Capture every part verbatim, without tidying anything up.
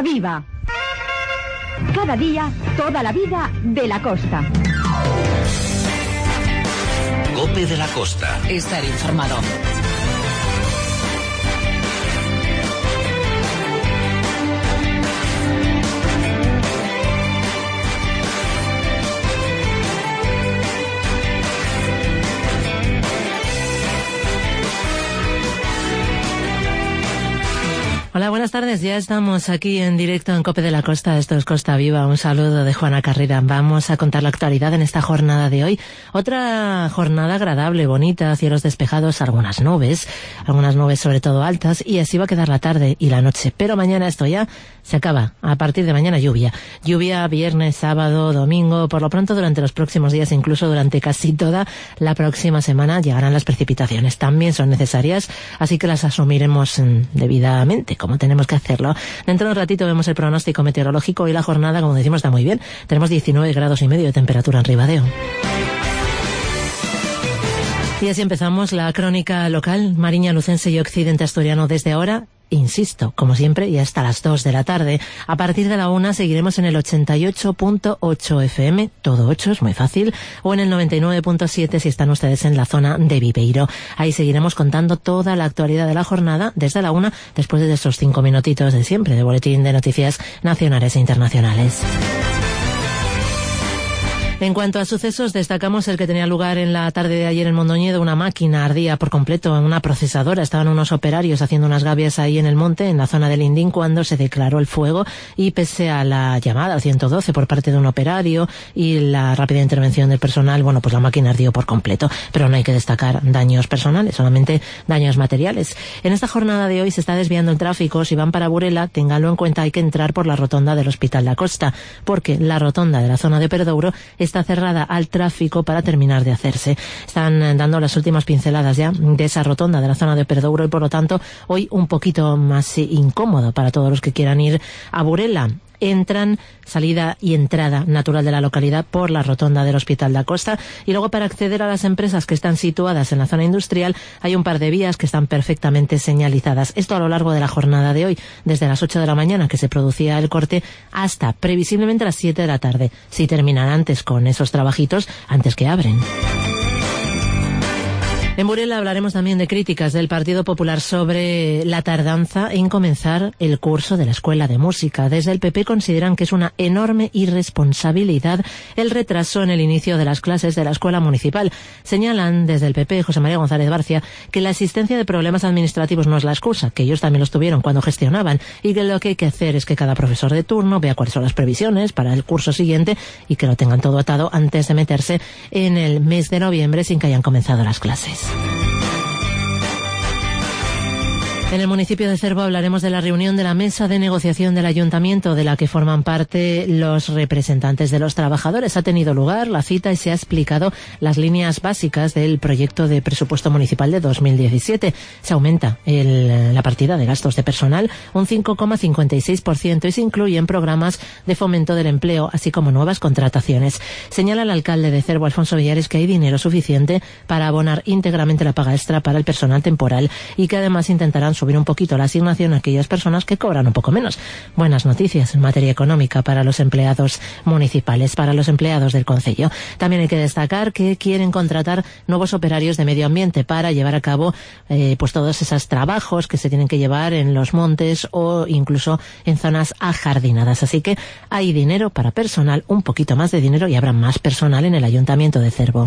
Costa Viva. Cada día, toda la vida de la costa. COPE de la Costa. Estar informado. Hola, buenas tardes. Ya estamos aquí en directo en COPE de la Costa. Esto es Costa Viva. Un saludo de Juana Carrera. Vamos a contar la actualidad en esta jornada de hoy. Otra jornada agradable, bonita, cielos despejados, algunas nubes, algunas nubes sobre todo altas, y así va a quedar la tarde y la noche. Pero mañana esto ya se acaba. A partir de mañana lluvia. Lluvia viernes, sábado, domingo. Por lo pronto durante los próximos días, incluso durante casi toda la próxima semana, llegarán las precipitaciones. También son necesarias, así que las asumiremos debidamente, como tenemos que hacerlo. Dentro de un ratito vemos el pronóstico meteorológico y la jornada, como decimos, está muy bien. Tenemos diecinueve grados y medio de temperatura en Ribadeo. Y así empezamos la crónica local, Mariña Lucense y Occidente Asturiano desde ahora. Insisto, como siempre, y hasta las dos de la tarde. A partir de la una seguiremos en el ochenta y ocho punto ocho F M, todo ocho, es muy fácil, o en el noventa y nueve punto siete si están ustedes en la zona de Viveiro. Ahí seguiremos contando toda la actualidad de la jornada desde la una, después de esos cinco minutitos de siempre, de boletín de noticias nacionales e internacionales. En cuanto a sucesos, destacamos el que tenía lugar en la tarde de ayer en Mondoñedo. Una máquina ardía por completo en una procesadora. Estaban unos operarios haciendo unas gavias ahí en el monte, en la zona del Indín, cuando se declaró el fuego, y pese a la llamada al ciento doce por parte de un operario y la rápida intervención del personal, bueno, pues la máquina ardió por completo. Pero no hay que destacar daños personales, solamente daños materiales. En esta jornada de hoy se está desviando el tráfico. Si van para Burela, ténganlo en cuenta, hay que entrar por la rotonda del Hospital La Costa, porque la rotonda de la zona de Perdouro está está cerrada al tráfico para terminar de hacerse. Están dando las últimas pinceladas ya de esa rotonda de la zona de Perdouro y por lo tanto hoy un poquito más incómodo para todos los que quieran ir a Burela. Entran, salida y entrada natural de la localidad por la rotonda del Hospital da Costa, y luego para acceder a las empresas que están situadas en la zona industrial hay un par de vías que están perfectamente señalizadas. Esto a lo largo de la jornada de hoy, desde las ocho de la mañana que se producía el corte hasta previsiblemente las siete de la tarde, si terminan antes con esos trabajitos, antes que abren. En Burela hablaremos también de críticas del Partido Popular sobre la tardanza en comenzar el curso de la Escuela de Música. Desde el P P consideran que es una enorme irresponsabilidad el retraso en el inicio de las clases de la Escuela Municipal. Señalan desde el P P, José María González Barcia, que la existencia de problemas administrativos no es la excusa, que ellos también los tuvieron cuando gestionaban, y que lo que hay que hacer es que cada profesor de turno vea cuáles son las previsiones para el curso siguiente y que lo tengan todo atado antes de meterse en el mes de noviembre sin que hayan comenzado las clases. En el municipio de Cervo hablaremos de la reunión de la mesa de negociación del ayuntamiento, de la que forman parte los representantes de los trabajadores. Ha tenido lugar la cita y se ha explicado las líneas básicas del proyecto de presupuesto municipal de dos mil diecisiete. Se aumenta el, la partida de gastos de personal un cinco coma cincuenta y seis por ciento y se incluyen programas de fomento del empleo, así como nuevas contrataciones. Señala el alcalde de Cervo, Alfonso Villares, que hay dinero suficiente para abonar íntegramente la paga extra para el personal temporal y que además intentarán subir un poquito la asignación a aquellas personas que cobran un poco menos. Buenas noticias en materia económica para los empleados municipales, para los empleados del concello. También hay que destacar que quieren contratar nuevos operarios de medio ambiente para llevar a cabo eh, pues todos esos trabajos que se tienen que llevar en los montes o incluso en zonas ajardinadas. Así que hay dinero para personal, un poquito más de dinero, y habrá más personal en el Ayuntamiento de Cervo.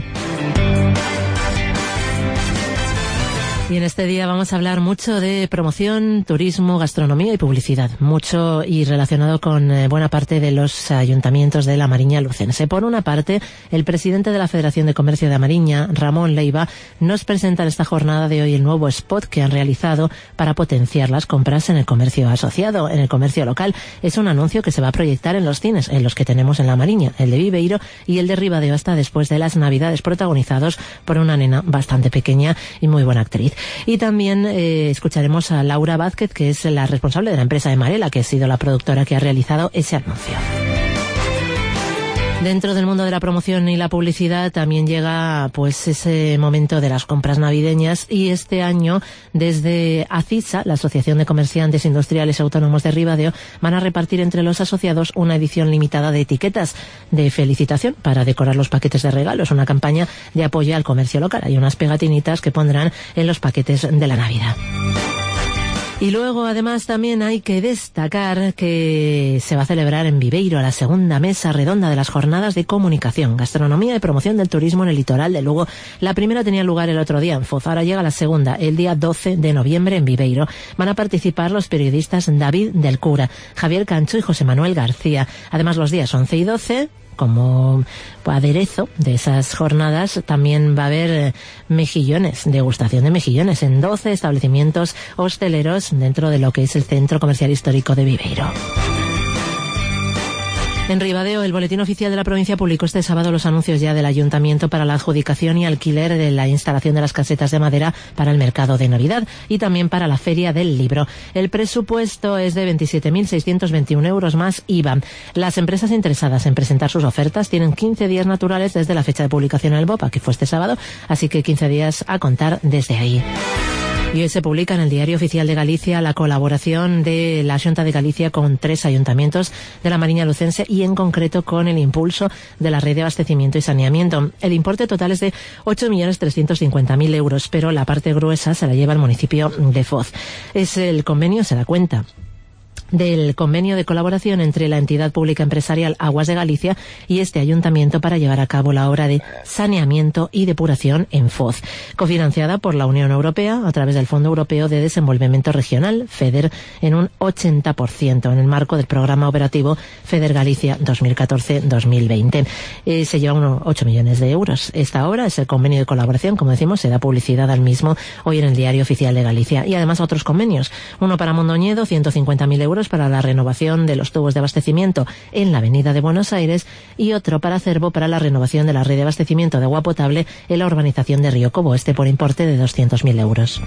Y en este día vamos a hablar mucho de promoción, turismo, gastronomía y publicidad. Mucho y relacionado con eh, buena parte de los ayuntamientos de la Mariña Lucense. Por una parte, el presidente de la Federación de Comercio de Mariña, Ramón Leiva, nos presenta en esta jornada de hoy el nuevo spot que han realizado para potenciar las compras en el comercio asociado, en el comercio local. Es un anuncio que se va a proyectar en los cines, en los que tenemos en la Mariña, el de Viveiro y el de Ribadeo hasta después de las Navidades, protagonizados por una nena bastante pequeña y muy buena actriz. Y también eh, escucharemos a Laura Vázquez, que es la responsable de la empresa de Marela, que ha sido la productora que ha realizado ese anuncio. Dentro del mundo de la promoción y la publicidad también llega pues ese momento de las compras navideñas, y este año desde ACISA, la Asociación de Comerciantes Industriales Autónomos de Ribadeo, van a repartir entre los asociados una edición limitada de etiquetas de felicitación para decorar los paquetes de regalos, una campaña de apoyo al comercio local. Hay unas pegatinitas que pondrán en los paquetes de la Navidad. Y luego, además, también hay que destacar que se va a celebrar en Viveiro la segunda mesa redonda de las jornadas de comunicación, gastronomía y promoción del turismo en el litoral de Lugo. La primera tenía lugar el otro día en Foz, ahora llega la segunda, el día doce de noviembre en Viveiro. Van a participar los periodistas David del Cura, Javier Cancho y José Manuel García. Además, los días once y doce... como aderezo de esas jornadas, también va a haber mejillones, degustación de mejillones en doce establecimientos hosteleros dentro de lo que es el Centro Comercial Histórico de Viveiro. En Ribadeo, el Boletín Oficial de la Provincia publicó este sábado los anuncios ya del Ayuntamiento para la adjudicación y alquiler de la instalación de las casetas de madera para el mercado de Navidad y también para la Feria del Libro. El presupuesto es de veintisiete mil seiscientos veintiún euros más I V A. Las empresas interesadas en presentar sus ofertas tienen quince días naturales desde la fecha de publicación en el BOPA, que fue este sábado, así que quince días a contar desde ahí. Y hoy se publica en el Diario Oficial de Galicia la colaboración de la Xunta de Galicia con tres ayuntamientos de la Mariña Lucense y en concreto con el impulso de la red de abastecimiento y saneamiento. El importe total es de ocho millones trescientos cincuenta mil euros, pero la parte gruesa se la lleva el municipio de Foz. Es el convenio, se da cuenta del convenio de colaboración entre la entidad pública empresarial Aguas de Galicia y este ayuntamiento para llevar a cabo la obra de saneamiento y depuración en Foz, cofinanciada por la Unión Europea a través del Fondo Europeo de Desenvolvimiento Regional, FEDER, en un ochenta por ciento en el marco del programa operativo FEDER Galicia dos mil catorce dos mil veinte. Eh, se lleva unos ocho millones de euros. Esta obra es el convenio de colaboración, como decimos, se da publicidad al mismo hoy en el Diario Oficial de Galicia, y además otros convenios, uno para Mondoñedo, ciento cincuenta mil euros para la renovación de los tubos de abastecimiento en la Avenida de Buenos Aires, y otro para Cervo para la renovación de la red de abastecimiento de agua potable en la urbanización de Río Cobo, este por importe de doscientos mil euros.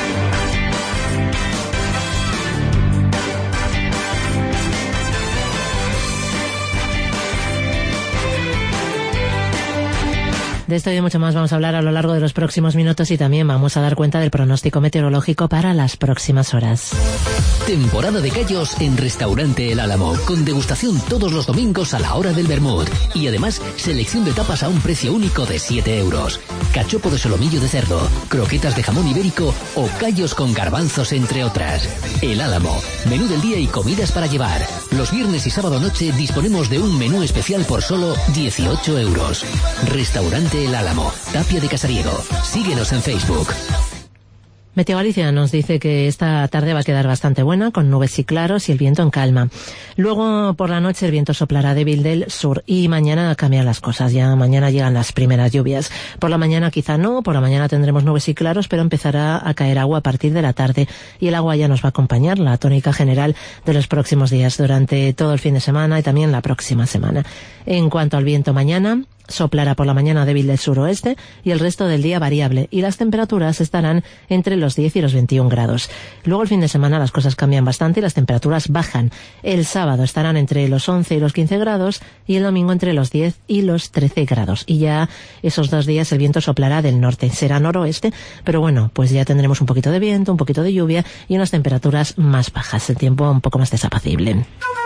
De esto y de mucho más vamos a hablar a lo largo de los próximos minutos, y también vamos a dar cuenta del pronóstico meteorológico para las próximas horas. Temporada de callos en Restaurante El Álamo, con degustación todos los domingos a la hora del vermut. Y además, selección de tapas a un precio único de siete euros. Cachopo de solomillo de cerdo, croquetas de jamón ibérico o callos con garbanzos, entre otras. El Álamo, menú del día y comidas para llevar. Los viernes y sábado noche disponemos de un menú especial por solo dieciocho euros. Restaurante El Álamo, Tapia de Casariego. Síguenos en Facebook. Meteo Galicia nos dice que esta tarde va a quedar bastante buena, con nubes y claros y el viento en calma. Luego, por la noche, el viento soplará débil del sur y mañana cambian las cosas. Ya mañana llegan las primeras lluvias. Por la mañana quizá no, por la mañana tendremos nubes y claros, pero empezará a caer agua a partir de la tarde, y el agua ya nos va a acompañar, la tónica general de los próximos días, durante todo el fin de semana y también la próxima semana. En cuanto al viento, mañana soplará por la mañana débil del suroeste y el resto del día variable, y las temperaturas estarán entre los diez y los veintiún grados. Luego el fin de semana las cosas cambian bastante y las temperaturas bajan. El sábado estarán entre los once y los quince grados y el domingo entre los diez y los trece grados. Y ya esos dos días el viento soplará del norte, será noroeste, pero bueno, pues ya tendremos un poquito de viento, un poquito de lluvia y unas temperaturas más bajas, el tiempo un poco más desapacible.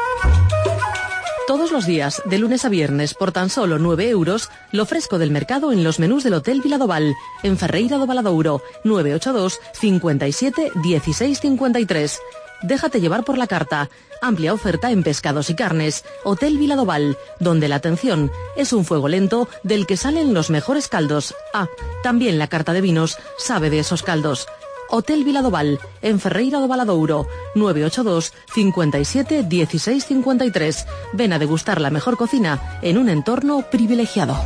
Todos los días, de lunes a viernes, por tan solo nueve euros, lo fresco del mercado en los menús del Hotel Viladoval, en Ferreira do Valadouro, nueve ocho dos, cincuenta y siete, dieciséis cincuenta y tres. Déjate llevar por la carta. Amplia oferta en pescados y carnes. Hotel Viladoval, donde la atención es un fuego lento del que salen los mejores caldos. Ah, también la carta de vinos sabe de esos caldos. Hotel Viladoval, en Ferreira do Valadouro, nueve ocho dos, cincuenta y siete, dieciséis cincuenta y tres. Ven a degustar la mejor cocina en un entorno privilegiado.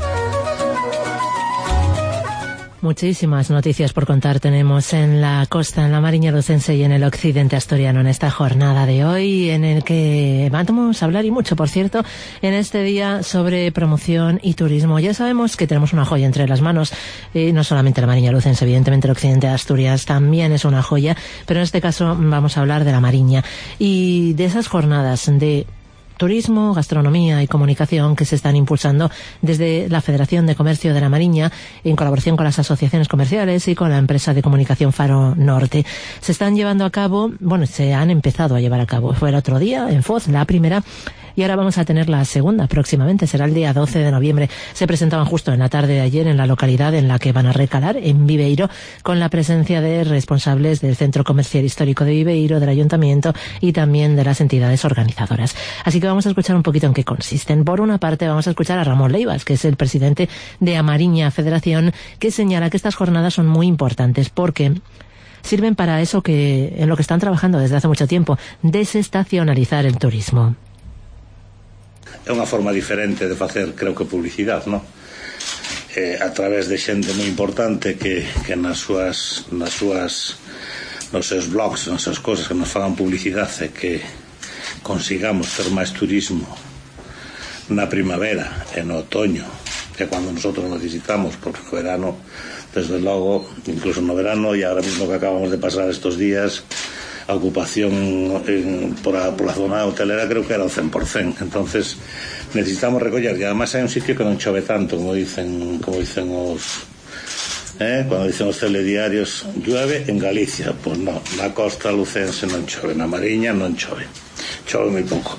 Muchísimas noticias por contar tenemos en la costa, en la Mariña Lucense y en el occidente asturiano en esta jornada de hoy, en el que vamos a hablar, y mucho por cierto, en este día sobre promoción y turismo. Ya sabemos que tenemos una joya entre las manos, eh, no solamente la Mariña Lucense, evidentemente el occidente de Asturias también es una joya, pero en este caso vamos a hablar de la Mariña y de esas jornadas de turismo, gastronomía y comunicación que se están impulsando desde la Federación de Comercio de La Mariña en colaboración con las asociaciones comerciales y con la empresa de comunicación Faro Norte. Se están llevando a cabo, bueno, se han empezado a llevar a cabo. Fue el otro día en Foz, la primera, y ahora vamos a tener la segunda próximamente, será el día doce de noviembre. Se presentaban justo en la tarde de ayer en la localidad en la que van a recalar, en Viveiro, con la presencia de responsables del Centro Comercial Histórico de Viveiro, del Ayuntamiento y también de las entidades organizadoras. Así que vamos a escuchar un poquito en qué consisten. Por una parte vamos a escuchar a Ramón Leivas, que es el presidente de A Mariña Federación, que señala que estas jornadas son muy importantes porque sirven para eso que en lo que están trabajando desde hace mucho tiempo, desestacionalizar el turismo. É unha forma diferente de facer, creo que, publicidade, non? Eh, a través de xente moi importante que, que nas súas nas súas nos seus blogs, nas súas cosas que nos fagan publicidade e que consigamos ter máis turismo na primavera e no otoño, que é cando nosotros necesitamos, porque no verano, desde logo, incluso no verano e ahora mismo que acabamos de pasar estos días, a ocupación en, por, a, por la zona hotelera creo que era o cen por cento. Entonces necesitamos recoller, e además hai un sitio que non chove tanto, como dicen como dicen os eh, cuando dicen os telediarios, llueve en Galicia. Pois pues non, na costa lucense non chove, na Mariña non chove, chove moi pouco.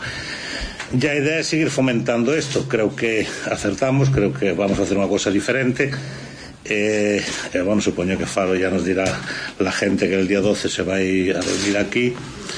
E a idea é seguir fomentando isto. Creo que acertamos, creo que vamos a hacer unha cosa diferente. Eh, eh, bueno, supoño que Faro ya nos dirá la gente que el día doce se va a ir a reunir aquí,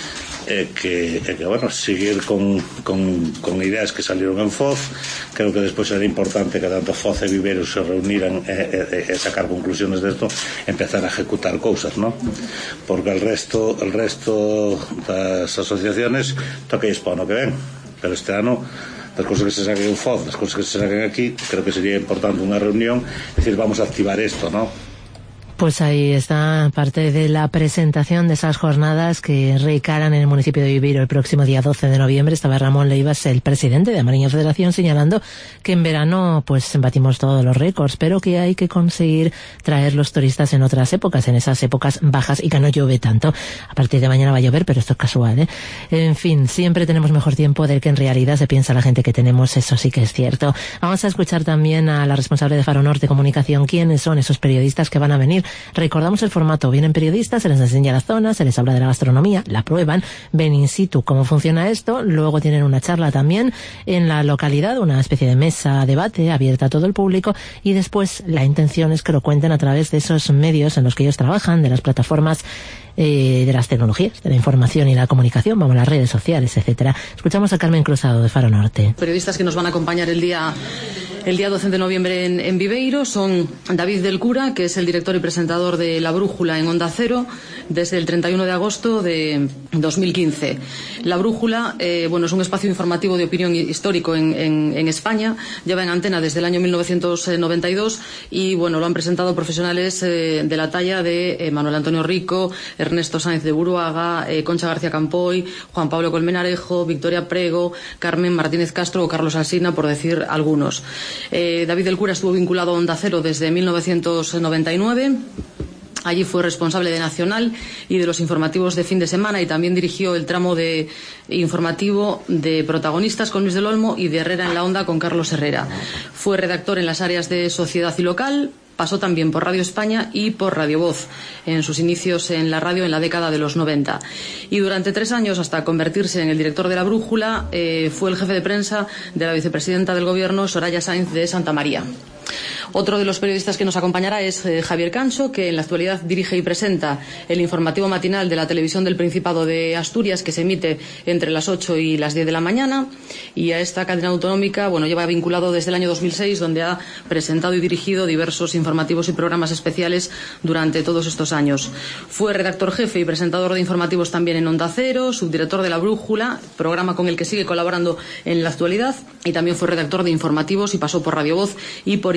eh, que, eh, que bueno, seguir con, con, con ideas que salieron en Foz. Creo que despois era importante que tanto Foz e Viveiro se reunieran e eh, eh, sacar conclusiones de esto, empezar a ejecutar cousas, ¿no? Porque el resto el resto das asociaciones toca para o ano que ven, pero este ano las cosas que se saquen en Foz, las cosas que se saquen aquí, creo que sería importante una reunión, es decir, vamos a activar esto, ¿no? Pues ahí está parte de la presentación de esas jornadas que recalan en el municipio de Viveiro el próximo día doce de noviembre. Estaba Ramón Leivas, el presidente de A Mariña Federación, señalando que en verano pues batimos todos los récords, pero que hay que conseguir traer los turistas en otras épocas, en esas épocas bajas y que no llueve tanto. A partir de mañana va a llover, pero esto es casual, ¿eh? En fin, siempre tenemos mejor tiempo del que en realidad se piensa la gente que tenemos, eso sí que es cierto. Vamos a escuchar también a la responsable de Faro Norte Comunicación, quiénes son esos periodistas que van a venir. Recordamos el formato, vienen periodistas, se les enseña la zona, se les habla de la gastronomía, la prueban, ven in situ cómo funciona esto, luego tienen una charla también en la localidad, una especie de mesa debate abierta a todo el público, y después la intención es que lo cuenten a través de esos medios en los que ellos trabajan, de las plataformas eh, de las tecnologías, de la información y la comunicación, vamos, las redes sociales, etcétera. Escuchamos a Carmen Cruzado de Faro Norte. Periodistas que nos van a acompañar el día El día doce de noviembre en, en Viveiro son David del Cura, que es el director y presentador de La Brújula en Onda Cero desde el treinta y uno de agosto de dos mil quince. La Brújula eh, bueno, es un espacio informativo de opinión histórico en, en, en España, lleva en antena desde el año mil novecientos noventa y dos y bueno, lo han presentado profesionales eh, de la talla de eh, Manuel Antonio Rico, Ernesto Sáenz de Buruaga, eh, Concha García Campoy, Juan Pablo Colmenarejo, Victoria Prego, Carmen Martínez Castro o Carlos Alsina, por decir algunos. Eh, David del Cura estuvo vinculado a Onda Cero desde mil novecientos noventa y nueve. Allí fue responsable de Nacional y de los informativos de fin de semana y también dirigió el tramo de informativo de Protagonistas con Luis del Olmo y de Herrera en la Onda con Carlos Herrera. Fue redactor en las áreas de Sociedad y Local. Pasó también por Radio España y por Radio Voz, en sus inicios en la radio en la década de los noventa. Y durante tres años, hasta convertirse en el director de La Brújula, eh, fue el jefe de prensa de la vicepresidenta del Gobierno, Soraya Sáenz de Santa María. Otro de los periodistas que nos acompañará es eh, Javier Cancho, que en la actualidad dirige y presenta el informativo matinal de la televisión del Principado de Asturias, que se emite entre las ocho y las diez de la mañana. Y a esta cadena autonómica, bueno, lleva vinculado desde el año dos mil seis, donde ha presentado y dirigido diversos informativos y programas especiales durante todos estos años. Fue redactor jefe y presentador de informativos también en Onda Cero, subdirector de La Brújula, programa con el que sigue colaborando en la actualidad, y también fue redactor de informativos y pasó por Radio Voz y por Intereconomía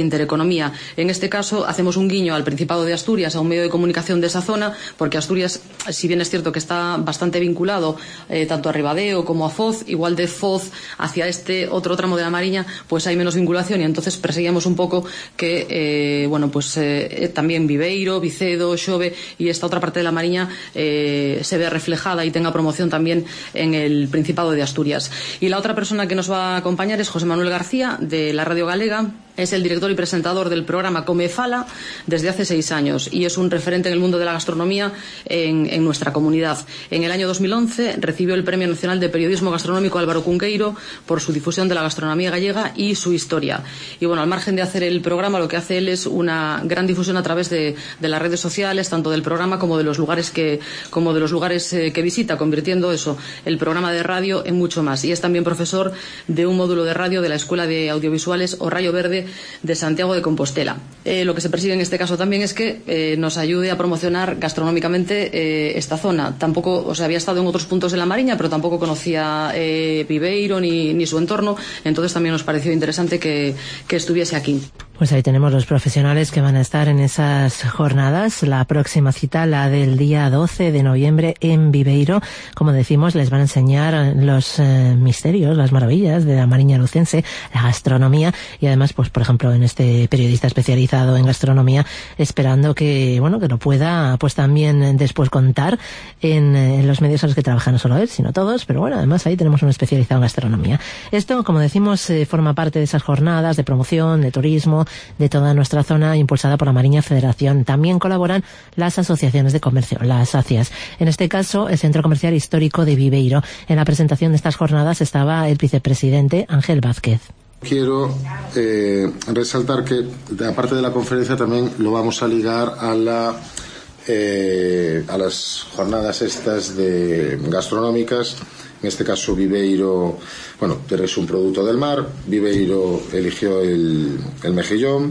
gastronomía. En este caso hacemos un guiño al Principado de Asturias, a un medio de comunicación de esa zona, porque Asturias, si bien es cierto que está bastante vinculado eh, tanto a Ribadeo como a Foz, igual de Foz hacia este otro tramo de la Mariña, pues hay menos vinculación, y entonces perseguíamos un poco que eh, bueno, pues eh, también Viveiro, Vicedo, Xove y esta otra parte de la Mariña eh, se vea reflejada y tenga promoción también en el Principado de Asturias. Y la otra persona que nos va a acompañar es José Manuel García, de la Radio Galega. Es el director y presentador del programa Come Fala desde hace seis años y es un referente en el mundo de la gastronomía en, en nuestra comunidad. En el año dos mil once recibió el Premio Nacional de Periodismo Gastronómico Álvaro Cunqueiro por su difusión de la gastronomía gallega y su historia. Y bueno, al margen de hacer el programa, lo que hace él es una gran difusión a través de, de las redes sociales, tanto del programa como de los lugares que, como de los lugares eh, que visita, convirtiendo eso, el programa de radio, en mucho más. Y es también profesor de un módulo de radio de la Escuela de Audiovisuales O Rayo Verde de Santiago de Compostela. Eh, lo que se persigue en este caso también es que eh, nos ayude a promocionar gastronómicamente eh, esta zona. Tampoco, o sea, había estado en otros puntos de la Mariña, pero tampoco conocía eh, Viveiro ni, ni su entorno, entonces también nos pareció interesante que, que estuviese aquí. Pues ahí tenemos los profesionales que van a estar en esas jornadas. La próxima cita, la del día doce de noviembre en Viveiro. Como decimos, les van a enseñar los eh, misterios, las maravillas de la Mariña lucense, la gastronomía y además, pues por ejemplo, en este periodista especializado en gastronomía, esperando que, bueno, que lo pueda pues también después contar en, en los medios a los que trabaja no solo él, sino todos, pero bueno, además ahí tenemos un especializado en gastronomía. Esto, como decimos, eh, forma parte de esas jornadas de promoción, de turismo, de toda nuestra zona, impulsada por la Mariña Federación. También colaboran las asociaciones de comercio, las ACIAS. En este caso, el Centro Comercial Histórico de Viveiro. En la presentación de estas jornadas estaba el vicepresidente Ángel Vázquez. Quiero eh, resaltar que, aparte de la conferencia, también lo vamos a ligar a la eh, a las jornadas estas de gastronómicas. En este caso, Viveiro, bueno, es un producto del mar. Viveiro eligió el, el mejillón.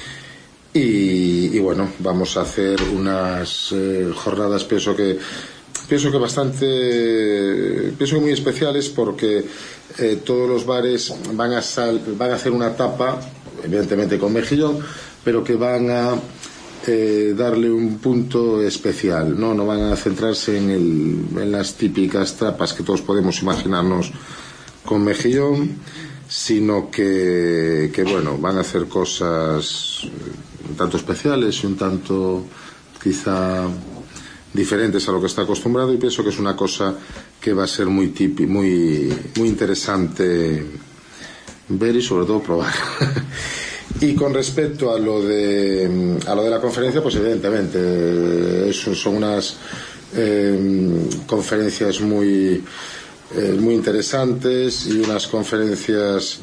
Y, y bueno, vamos a hacer unas eh, jornadas, pienso que pienso que bastante, pienso que muy especiales, porque eh, todos los bares van a sal, van a hacer una tapa, evidentemente con mejillón, pero que van a Eh, darle un punto especial, no no van a centrarse en, el, en las típicas tapas que todos podemos imaginarnos con mejillón, sino que, que bueno, van a hacer cosas un tanto especiales y un tanto quizá diferentes a lo que está acostumbrado, y pienso que es una cosa que va a ser muy tipi, muy, muy interesante ver y sobre todo probar. Y con respecto a lo de a lo de la conferencia, pues evidentemente eso son unas eh, conferencias muy eh, muy interesantes y unas conferencias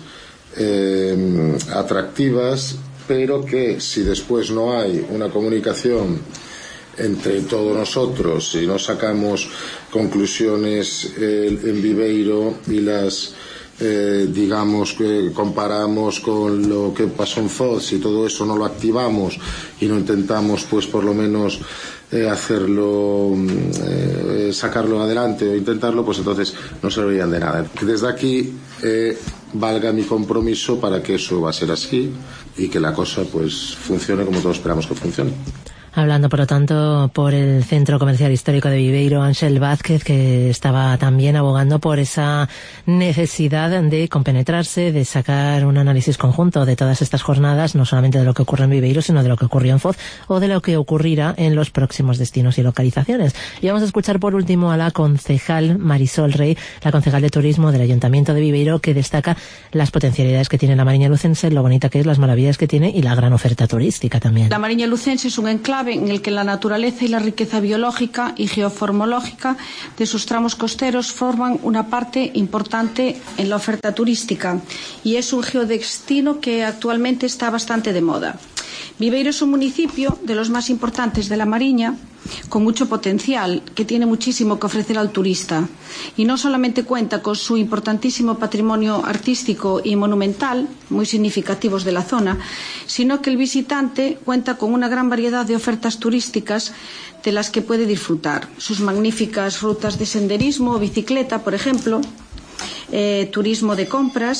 eh, atractivas, pero que si después no hay una comunicación entre todos nosotros y no sacamos conclusiones eh, en Viveiro y las Eh, digamos que comparamos con lo que pasó en Foz y todo eso no lo activamos y no intentamos pues por lo menos eh, hacerlo eh, sacarlo adelante o intentarlo, pues entonces no servirían de nada. Desde aquí eh, valga mi compromiso para que eso va a ser así y que la cosa pues funcione como todos esperamos que funcione. Hablando, por lo tanto, por el Centro Comercial Histórico de Viveiro, Ángel Vázquez, que estaba también abogando por esa necesidad de compenetrarse, de sacar un análisis conjunto de todas estas jornadas, no solamente de lo que ocurre en Viveiro, sino de lo que ocurrió en Foz o de lo que ocurrirá en los próximos destinos y localizaciones. Y vamos a escuchar por último a la concejal Marisol Rey, la concejal de Turismo del Ayuntamiento de Viveiro, que destaca las potencialidades que tiene la Mariña lucense, lo bonita que es, las maravillas que tiene y la gran oferta turística también. La Mariña lucense es un enclave en el que la naturaleza y la riqueza biológica y geoformológica de sus tramos costeros forman una parte importante en la oferta turística y es un geodestino que actualmente está bastante de moda. Viveiro es un municipio de los más importantes de la Mariña, con mucho potencial, que tiene muchísimo que ofrecer al turista, y no solamente cuenta con su importantísimo patrimonio artístico y monumental, muy significativos de la zona, sino que el visitante cuenta con una gran variedad de ofertas turísticas de las que puede disfrutar. Sus magníficas rutas de senderismo o bicicleta, por ejemplo, eh, turismo de compras,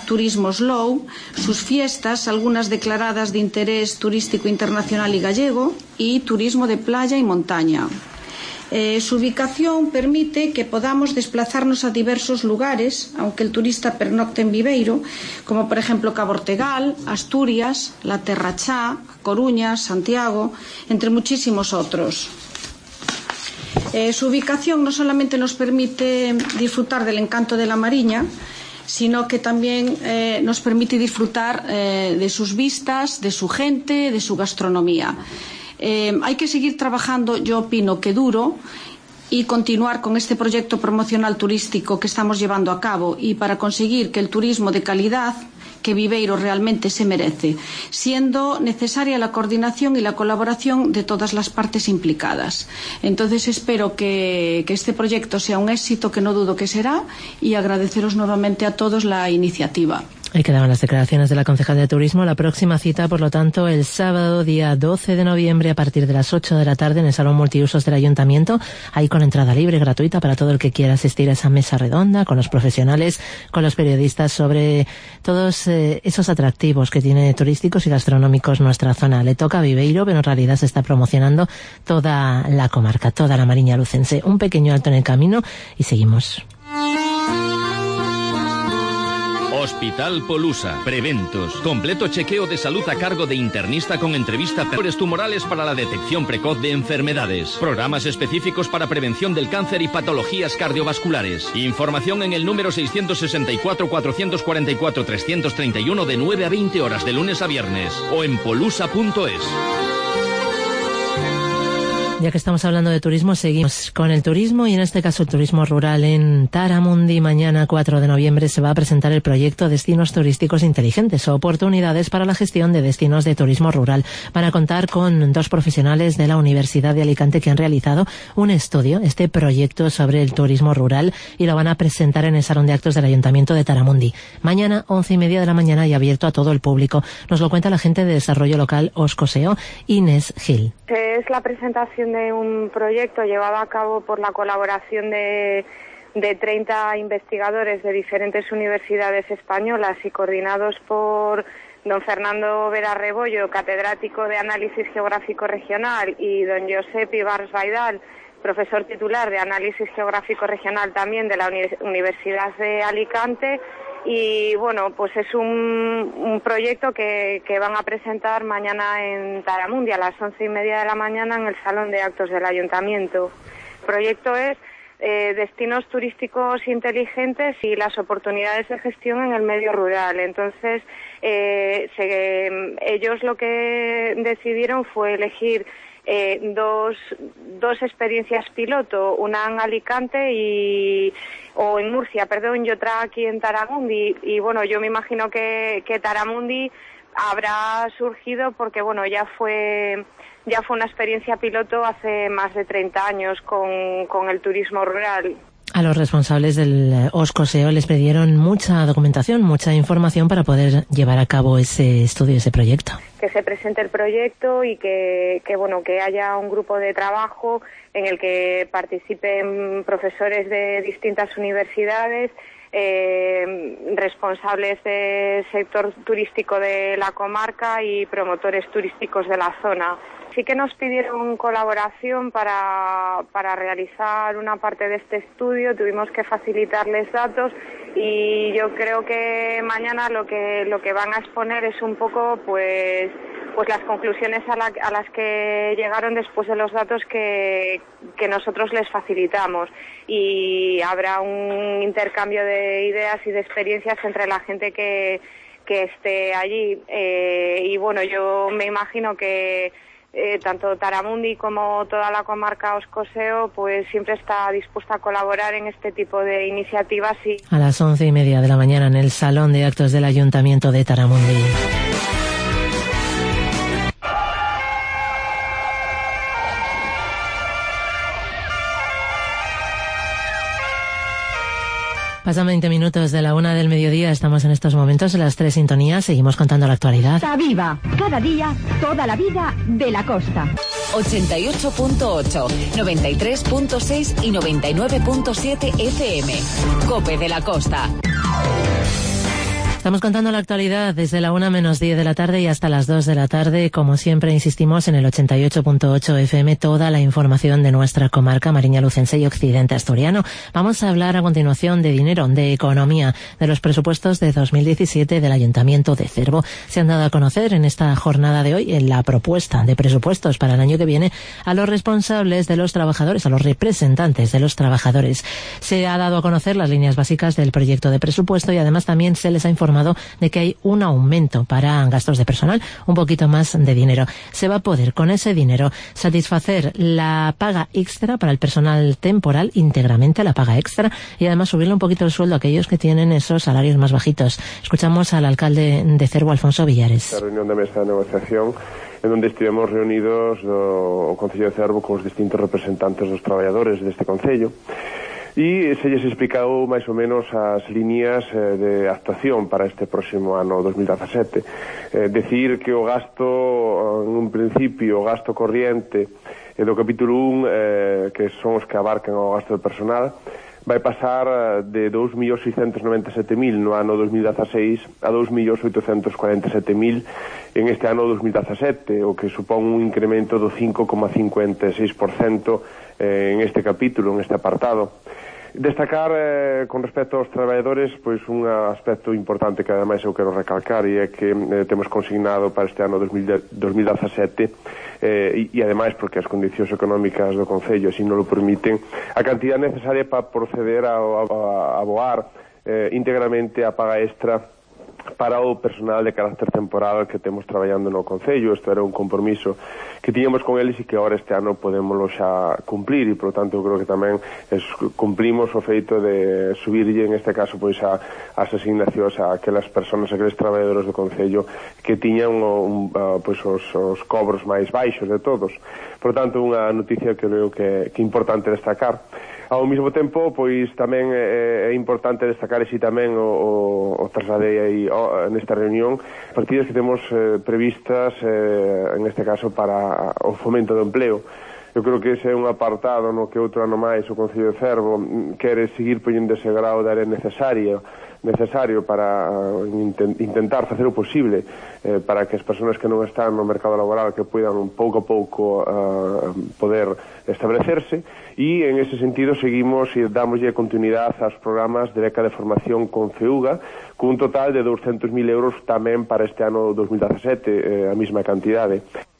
turismo slow, sus fiestas, algunas declaradas de interés turístico internacional y gallego, y turismo de playa y montaña. Eh, su ubicación permite que podamos desplazarnos a diversos lugares, aunque el turista pernocte en Viveiro, como por ejemplo Cabo Ortegal, Asturias, La Terra Chá, Coruña, Santiago, entre muchísimos otros. Eh, su ubicación no solamente nos permite disfrutar del encanto de la Mariña, sino que también eh, nos permite disfrutar eh, de sus vistas, de su gente, de su gastronomía. Eh, hay que seguir trabajando, yo opino que duro, y continuar con este proyecto promocional turístico que estamos llevando a cabo, y para conseguir que el turismo de calidad que Viveiro realmente se merece, siendo necesaria la coordinación y la colaboración de todas las partes implicadas. Entonces espero que, que este proyecto sea un éxito, que no dudo que será, y agradeceros nuevamente a todos la iniciativa. Ahí quedaban las declaraciones de la concejal de Turismo. La próxima cita, por lo tanto, el sábado, día doce de noviembre, a partir de las ocho de la tarde, en el Salón Multiusos del Ayuntamiento, ahí con entrada libre, gratuita, para todo el que quiera asistir a esa mesa redonda, con los profesionales, con los periodistas, sobre todos eh, esos atractivos que tiene turísticos y gastronómicos nuestra zona. Le toca a Viveiro, pero en realidad se está promocionando toda la comarca, toda la Mariña lucense. Un pequeño alto en el camino y seguimos. Hospital Polusa. Preventos. Completo chequeo de salud a cargo de internista con entrevista a factores tumorales para la detección precoz de enfermedades. Programas específicos para prevención del cáncer y patologías cardiovasculares. Información en el número seiscientos sesenta y cuatro, cuatrocientos cuarenta y cuatro, trescientos treinta y uno de nueve a veinte horas de lunes a viernes o en polusa punto es. Ya que estamos hablando de turismo, seguimos con el turismo, y en este caso el turismo rural en Taramundi. Mañana, cuatro de noviembre, se va a presentar el proyecto Destinos Turísticos Inteligentes, oportunidades para la gestión de destinos de turismo rural. Van a contar con dos profesionales de la Universidad de Alicante que han realizado un estudio, este proyecto sobre el turismo rural, y lo van a presentar en el Salón de Actos del Ayuntamiento de Taramundi. Mañana, once y media de la mañana, y abierto a todo el público. Nos lo cuenta la agente de desarrollo local Oscoseo, Inés Gil. Es la presentación de un proyecto llevado a cabo por la colaboración de, de treinta investigadores de diferentes universidades españolas y coordinados por don Fernando Vera Rebollo, catedrático de Análisis Geográfico Regional, y don Josep Ibars Baidal, profesor titular de Análisis Geográfico Regional también de la Universidad de Alicante. Y bueno, pues es un, un proyecto que, que van a presentar mañana en Taramundi a las once y media de la mañana en el Salón de Actos del Ayuntamiento. El proyecto es eh, Destinos Turísticos Inteligentes y las oportunidades de gestión en el medio rural. Entonces, eh, se, ellos lo que decidieron fue elegir Eh, dos, dos experiencias piloto, una en Alicante y o en Murcia, perdón, y otra aquí en Taramundi. Y bueno, yo me imagino que, que Taramundi habrá surgido porque bueno, ya fue ya fue una experiencia piloto hace más de treinta años con, con el turismo rural. A los responsables del Oscoseo les pidieron mucha documentación, mucha información para poder llevar a cabo ese estudio, ese proyecto. Que se presente el proyecto y que, que bueno, que haya un grupo de trabajo en el que participen profesores de distintas universidades, eh, responsables del sector turístico de la comarca y promotores turísticos de la zona. Sí que nos pidieron colaboración para, para realizar una parte de este estudio, tuvimos que facilitarles datos y yo creo que mañana lo que lo que van a exponer es un poco pues pues las conclusiones a, la, a las que llegaron después de los datos que, que nosotros les facilitamos, y habrá un intercambio de ideas y de experiencias entre la gente que, que esté allí, eh, y bueno, yo me imagino que Eh, tanto Taramundi como toda la comarca Oscoseo pues siempre está dispuesta a colaborar en este tipo de iniciativas. Y a las once y media de la mañana en el Salón de Actos del Ayuntamiento de Taramundi. Pasan veinte minutos de la una del mediodía, estamos en estos momentos en las tres sintonías, seguimos contando la actualidad. Costa Viva, cada día, toda la vida de la costa. ochenta y ocho punto ocho, noventa y tres punto seis y noventa y nueve punto siete F M. COPE de la Costa. Estamos contando la actualidad desde la una menos diez de la tarde y hasta las dos de la tarde. Como siempre, insistimos en el ochenta y ocho punto ocho F M, toda la información de nuestra comarca, Mariña Lucense y Occidente Asturiano. Vamos a hablar a continuación de dinero, de economía, de los presupuestos de dos mil diecisiete del Ayuntamiento de Cervo. Se han dado a conocer en esta jornada de hoy, en la propuesta de presupuestos para el año que viene, a los responsables de los trabajadores, a los representantes de los trabajadores. Se ha dado a conocer las líneas básicas del proyecto de presupuesto y además también se les ha informado de que hay un aumento para gastos de personal, un poquito más de dinero. Se va a poder con ese dinero satisfacer la paga extra para el personal temporal, íntegramente la paga extra, y además subirle un poquito el sueldo a aquellos que tienen esos salarios más bajitos. Escuchamos al alcalde de Cervo, Alfonso Villares. La reunión de mesa de negociación en donde estivemos reunidos o Concello de Cervo con os distintos representantes dos traballadores deste Concello, e se lles explicou máis ou menos as líneas eh, de actuación para este próximo ano dos mil dezasete. Eh, decir que o gasto, en un principio, o gasto corriente eh, do capítulo un, eh, que son os que abarcan o gasto de personal, vai pasar de dous millóns seiscentos noventa e sete mil no ano dos mil dezaseis a dous millóns oitocentos cuarenta e sete mil en este ano dos mil dezasete, o que supón un incremento do cinco coma cincuenta e seis por cento eh, en este capítulo, en este apartado. Destacar eh, con respecto aos traballadores, pois un aspecto importante que ademais eu quero recalcar, e é que eh, temos consignado para este ano dos mil dezasete eh, e, e ademais porque as condicións económicas do Concello así non lo permiten, a cantidad necesaria para proceder a, a, a aboar eh, íntegramente a paga extra para o personal de carácter temporal que temos traballando no Concello. Isto era un compromiso que tiñamos con eles e que agora este ano podémoslo xa cumplir, e por tanto eu creo que tamén es, cumplimos o feito de subirlle en este caso pois a, as asignacións a aquelas persoas, aqueles traballadores do Concello que tiñan un, uh, pois os, os cobros máis baixos de todos. Por tanto, unha noticia que creo que, que é importante destacar. Ao mesmo tempo, pois tamén é, é importante destacar e si tamén o, o, o trasladei aí o, nesta reunión partidas que temos eh, previstas eh, en este caso para o fomento do empleo. Eu creo que ese é un apartado no que outro ano máis o Concello de Cervo quere seguir poñendo ese grau de área necesaria necesario para uh, intentar facer o posible eh, para que as persoas que non están no mercado laboral que puedan pouco a pouco uh, poder establecerse, e en ese sentido seguimos e damoslle continuidade aos programas de beca de formación con FEUGA cun total de doscientos mil euros tamén para este ano dos mil dezasete, eh, a mesma cantidade.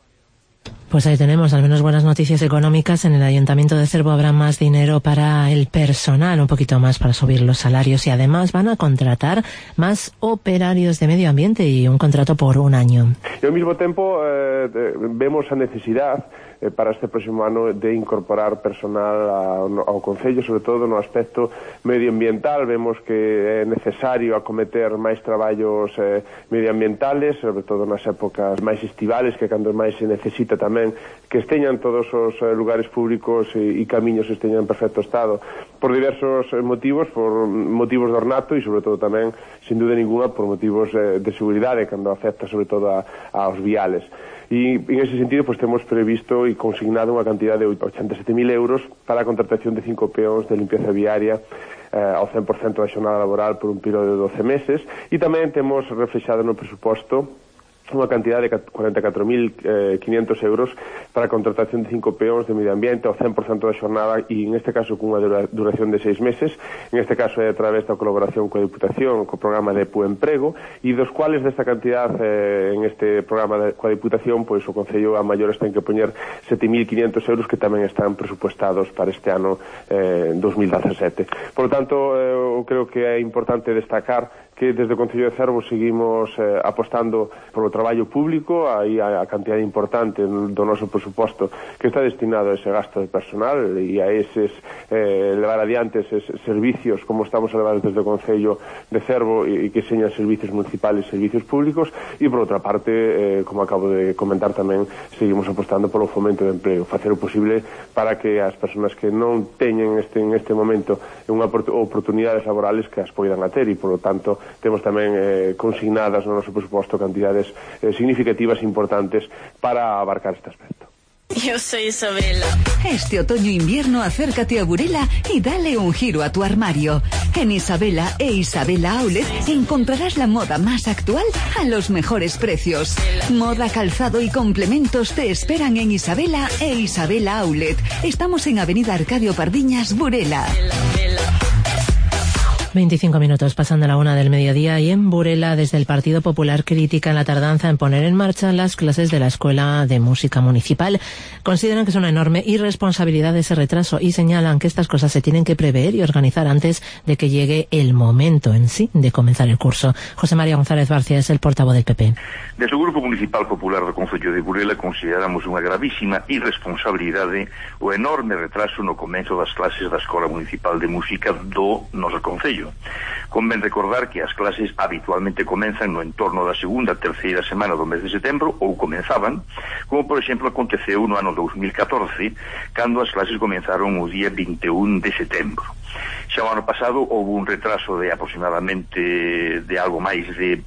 Pues ahí tenemos al menos buenas noticias económicas. En el Ayuntamiento de Cervo habrá más dinero para el personal, un poquito más para subir los salarios, y además van a contratar más operarios de medio ambiente y un contrato por un año. Y al mismo tiempo eh, vemos a necesidad eh, para este próximo ano de incorporar personal ao, ao Concello, sobre todo no aspecto medioambiental. Vemos que é necesario acometer máis traballos eh, medioambientales, sobre todo nas épocas máis estivales, que cando máis se necesita tamén que esteñan todos os eh, lugares públicos e, e camiños esteñan en perfecto estado, por diversos eh, motivos, por motivos de ornato e sobre todo tamén, sin duda ninguna, por motivos eh, de seguridade, cando afecta sobre todo a, aos viales. E en ese sentido pues temos previsto e consignado unha cantidad de ochenta e sete mil euros para a contratación de cinco peóns de limpieza viaria eh, ao cen por cento da xornada laboral por un período de doce meses, e tamén temos reflexado no presuposto unha cantidad de cuarenta e catro mil quinhentos euros para a contratación de cinco peóns de medio ambiente ao cen por cento da xornada, e en este caso cunha duración de seis meses. En este caso é a través da colaboración coa Diputación, co programa de Puemprego, e dos cuales desta cantidad eh, en este programa de, coa Diputación, pois o Concello a maiores ten que poñer sete mil quinhentos euros que tamén están presupuestados para este ano eh, dos mil dezasete. Por lo tanto, eh, eu creo que é importante destacar que desde o Concello de Cervo seguimos eh, apostando polo traballo público. Aí a, a cantidad importante do noso presuposto que está destinado a ese gasto de personal e a eses eh, levar adiante eses servicios como estamos a levar desde o Concello de Cervo, e, e que señan servicios municipales, servicios públicos. E por outra parte, eh, como acabo de comentar tamén, seguimos apostando polo fomento de emprego, facer o posible para que as persoas que non teñen este, en este momento unha oportunidades laborales que as poidan a ter, e por lo tanto temos tamén eh, consignadas no noso presuposto cantidades eh, significativas e importantes para abarcar este aspecto. Yo soy Isabela. Este otoño-invierno acércate a Burela y dale un giro a tu armario. En Isabela e Isabela Outlet encontrarás la moda más actual a los mejores precios. Moda, calzado y complementos te esperan en Isabela e Isabela Outlet. Estamos en Avenida Arcadio Pardiñas, Burela. veinticinco minutos pasando la una del mediodía y en Burela, desde el Partido Popular, critican la tardanza en poner en marcha las clases de la Escuela de Música Municipal. Consideran que es una enorme irresponsabilidad ese retraso y señalan que estas cosas se tienen que prever y organizar antes de que llegue el momento en sí de comenzar el curso. José María González Barcia es el portavoz del P P. Desde o Grupo Municipal Popular do Concello de Burela consideramos unha gravísima irresponsabilidade o enorme retraso no comezo das clases da Escola Municipal de Música do noso Concello. Convén recordar que as clases habitualmente comenzan no entorno da segunda, terceira semana do mes de setembro, ou comenzaban, como por exemplo aconteceu no ano dous mil catorce, cando as clases comenzaron o día vinte e un de setembro. Xa o ano pasado houve un retraso de aproximadamente de algo máis de,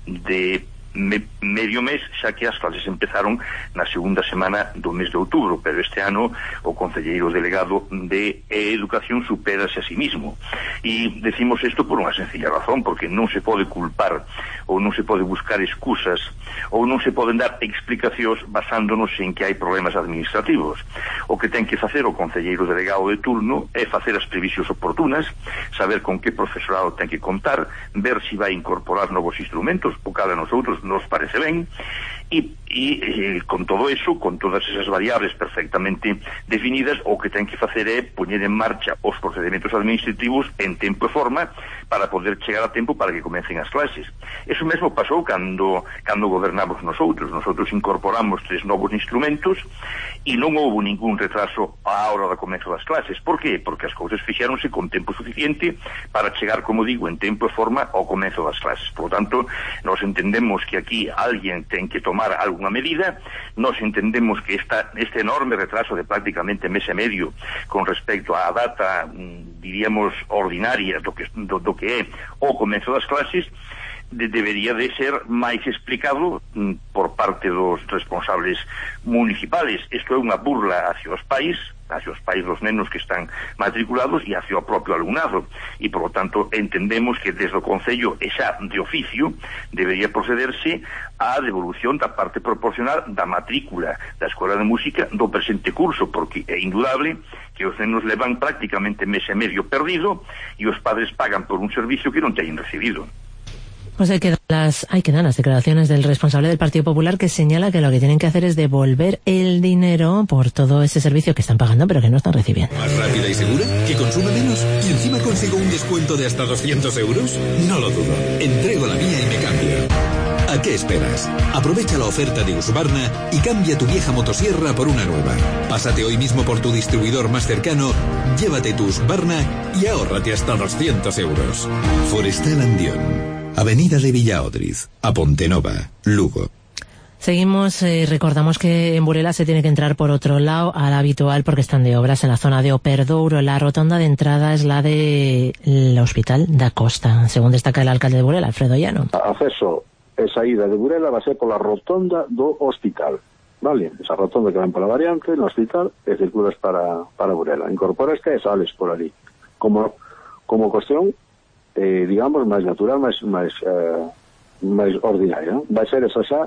de Me, medio mes, xa que as clases empezaron na segunda semana do mes de outubro, pero este ano o concelleiro delegado de Educación supérase a sí mismo. E decimos isto por unha sencilla razón, porque non se pode culpar ou non se pode buscar excusas ou non se poden dar explicacións basándonos en que hai problemas administrativos. O que ten que facer o concelleiro delegado de turno é facer as previsións oportunas, saber con que profesorado ten que contar, ver se vai incorporar novos instrumentos, o cal a nosotros nos parece ben, e, e, e con todo eso, con todas esas variables perfectamente definidas, o que ten que facer é poñer en marcha os procedimentos administrativos en tempo e forma para poder chegar a tempo para que comecen as clases. Eso mesmo pasou cando, cando gobernamos nosotros. Nosotros incorporamos tres novos instrumentos e non houve ningún retraso á hora da comezo das clases. Por qué? Porque as cousas fixéronse con tempo suficiente para chegar, como digo, en tempo e forma ao comezo das clases. Por lo tanto, nos entendemos que aquí alguén ten que tomar algunha medida, nos entendemos que esta, este enorme retraso de prácticamente mes e medio con respecto á data, diríamos, ordinaria do que, do, do que é o comezo das clases, de, debería de ser máis explicado mm, por parte dos responsables municipales. Isto é unha burla hacia os pais, hacia os pais dos nenos que están matriculados e hacia o propio alumnado, e por lo tanto entendemos que desde o Concello e xa de oficio debería procederse á devolución da parte proporcional da matrícula da Escola de Música do presente curso, porque é indudable que os nenos levan prácticamente mes e medio perdido e os padres pagan por un servicio que non teñen recibido. Pues hay que, dar las, hay que dar las declaraciones del responsable del Partido Popular, que señala que lo que tienen que hacer es devolver el dinero por todo ese servicio que están pagando pero que no están recibiendo. ¿Más rápida y segura? ¿Que consume menos? ¿Y encima consigo un descuento de hasta doscientos euros? No lo dudo. Entrego la mía y me cambio. ¿A qué esperas? Aprovecha la oferta de Husqvarna y cambia tu vieja motosierra por una nueva. Pásate hoy mismo por tu distribuidor más cercano, llévate tu Husqvarna y ahórrate hasta doscientos euros. Forestal Andión. Avenida de Villaodriz, a Pontenova, Lugo. Seguimos, eh, recordamos que en Burela se tiene que entrar por otro lado al habitual porque están de obras en la zona de Operdouro. La rotonda de entrada es la del Hospital da Costa, según destaca el alcalde de Burela, Alfredo Llano. Acceso e saída de Burela va a ser pola rotonda do hospital, vale? Esa rotonda que ven pola variante no hospital e circulas para, para Burela. Incorporas que sales por ali. Como, como cuestión Eh, digamos, máis natural, máis máis, eh, máis ordinaria, non? Vai ser esa xa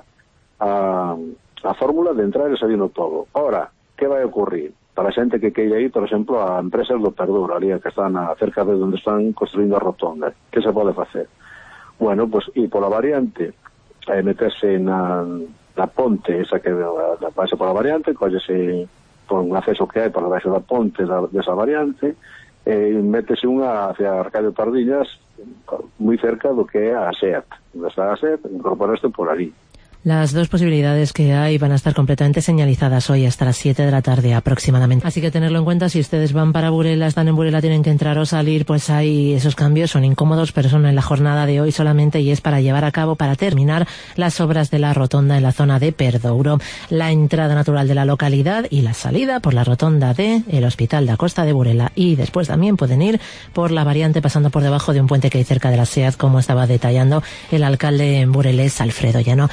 a, a fórmula de entrar e salir no todo. Ora, que vai ocurrir? Para a xente que queira ir, por exemplo, a empresas do Perdouro, ali que están a, cerca de onde están construindo a rotonda, que se pode facer? Bueno, pues, e pola variante, eh, meterse na, na ponte, esa que vai ser pola variante, collese por un acceso que hai por debaixo da ponte da, desa variante, e métese unha hacia Arcadio Pardiñas moi cerca do que é a SEAT. Onde está a SEAT, incorporaste por ali. Las dos posibilidades que hay van a estar completamente señalizadas hoy hasta las siete de la tarde aproximadamente. Así que tenerlo en cuenta, si ustedes van para Burela, están en Burela, tienen que entrar o salir, pues hay esos cambios, son incómodos, pero son en la jornada de hoy solamente y es para llevar a cabo, para terminar las obras de la rotonda en la zona de Perdouro. La entrada natural de la localidad y la salida por la rotonda de el Hospital da Costa de Burela. Y después también pueden ir por la variante pasando por debajo de un puente que hay cerca de la SEAT, como estaba detallando el alcalde en burelés, Alfredo Llano. treinta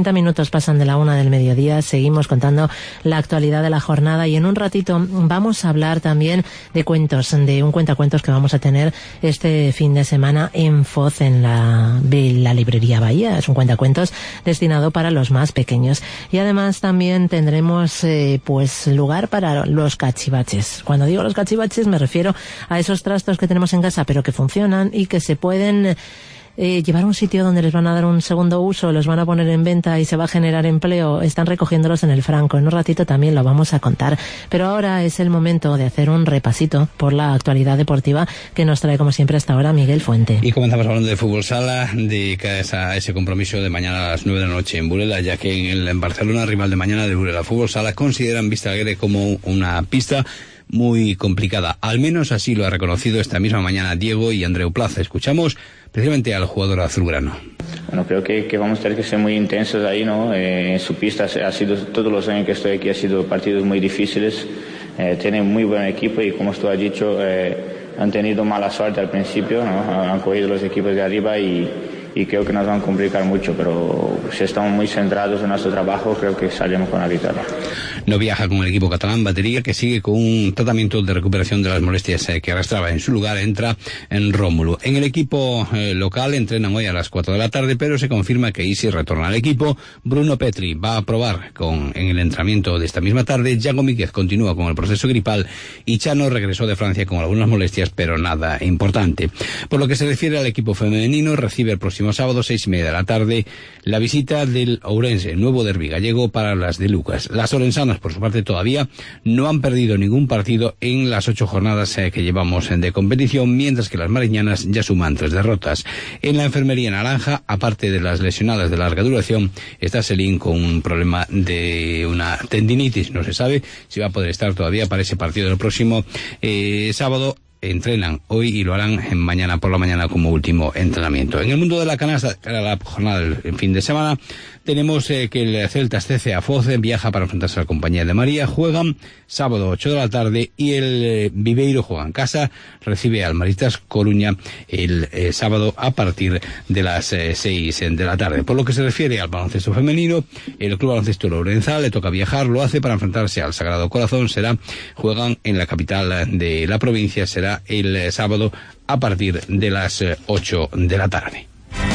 treinta minutos pasan de la una del mediodía, seguimos contando la actualidad de la jornada y en un ratito vamos a hablar también de cuentos, de un cuentacuentos que vamos a tener este fin de semana en Foz, en la, la librería Bahía. Es un cuentacuentos destinado para los más pequeños. Y además también tendremos eh, pues lugar para los cachivaches. Cuando digo los cachivaches me refiero a esos trastos que tenemos en casa pero que funcionan y que se pueden Eh, llevar a un sitio donde les van a dar un segundo uso, los van a poner en venta y se va a generar empleo. Están recogiéndolos en el Franco. En un ratito también lo vamos a contar. Pero ahora es el momento de hacer un repasito por la actualidad deportiva que nos trae, como siempre, hasta ahora Miguel Fuente. Y comenzamos hablando de fútbol sala, de esa, ese compromiso de mañana a las nueve de la noche en Burela, ya que en, el, en Barcelona, rival de mañana de Burela Fútbol Sala, consideran Vista Alegre como una pista muy complicada. Al menos así lo ha reconocido esta misma mañana Diego y Andreu Plaza. Escuchamos precisamente al jugador azulgrano. Bueno, creo que, que vamos a tener que ser muy intensos ahí, ¿no? Eh, en su pista ha sido, todos los años que estoy aquí, ha sido partidos muy difíciles. Eh, tienen muy buen equipo y, como tú has dicho, eh, han tenido mala suerte al principio, ¿no? Han cogido los equipos de arriba y, y creo que nos van a complicar mucho, pero si estamos muy centrados en nuestro trabajo, creo que salimos con la victoria. No viaja con el equipo catalán Batería, que sigue con un tratamiento de recuperación de las molestias eh, que arrastraba. En su lugar entra en Rómulo. En el equipo eh, local entrenan hoy a las cuatro de la tarde, pero se confirma que Isi retorna al equipo. Bruno Petri va a probar con, en el entrenamiento de esta misma tarde. Yago Míguez continúa con el proceso gripal y Chano regresó de Francia con algunas molestias, pero nada importante. Por lo que se refiere al equipo femenino, recibe el próximo sábado, seis y media de la tarde, la visita del Ourense, nuevo derbi gallego para las de Lucas. Las orensanas, por su parte, todavía no han perdido ningún partido en las ocho jornadas eh, que llevamos de competición, mientras que las mariñanas ya suman tres derrotas. En la enfermería naranja, aparte de las lesionadas de larga duración, está Selín con un problema de una tendinitis. No se sabe si va a poder estar todavía para ese partido del próximo eh, sábado. Entrenan hoy y lo harán mañana por la mañana como último entrenamiento. En el mundo de la canasta, la jornada del fin de semana, tenemos eh, que el Celtas C C a Foz viaja para enfrentarse a la Compañía de María. Juegan sábado ocho de la tarde y el eh, Viveiro juega en casa, recibe al Maristas Coruña el eh, sábado a partir de las eh, seis de la tarde. Por lo que se refiere al baloncesto femenino, el Club Baloncesto Lourenzal le toca viajar, lo hace para enfrentarse al Sagrado Corazón. Será, juegan en la capital de la provincia, será el eh, sábado a partir de las eh, ocho de la tarde.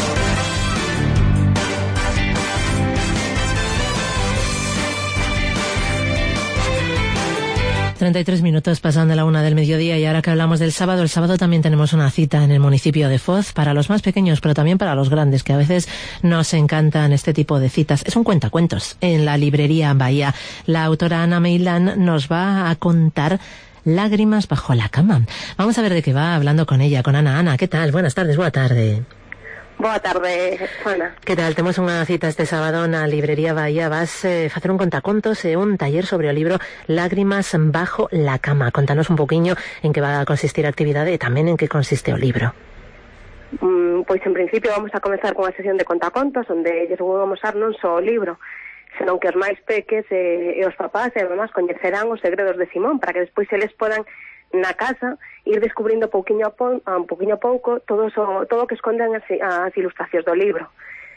treinta y tres minutos pasan de la una del mediodía y ahora que hablamos del sábado, el sábado también tenemos una cita en el municipio de Foz para los más pequeños, pero también para los grandes, que a veces nos encantan este tipo de citas. Es un cuentacuentos en la librería Bahía. La autora Ana Meilán nos va a contar Lágrimas bajo la cama. Vamos a ver de qué va hablando con ella, con Ana. Ana, ¿qué tal? Buenas tardes, buena tarde. Boa tarde, Ana. ¿Qué tal? Temos unha cita este sábado na librería Bahía. Vas a eh, facer un contacontos e un taller sobre o libro Lágrimas bajo la cama. Contanos un poquinho en que va a consistir a actividade e tamén en que consiste o libro. Mm, pois en principio vamos a comezar con a sesión de contacontos onde lles vou amosar non só o libro, senón que os máis peques e, e os papás e además coñecerán os segredos de Simón para que despois eles podan na casa ir descubrindo pouquiño a, po, a un pouquiño a pouco todo o todo que esconden as, as ilustracións do libro.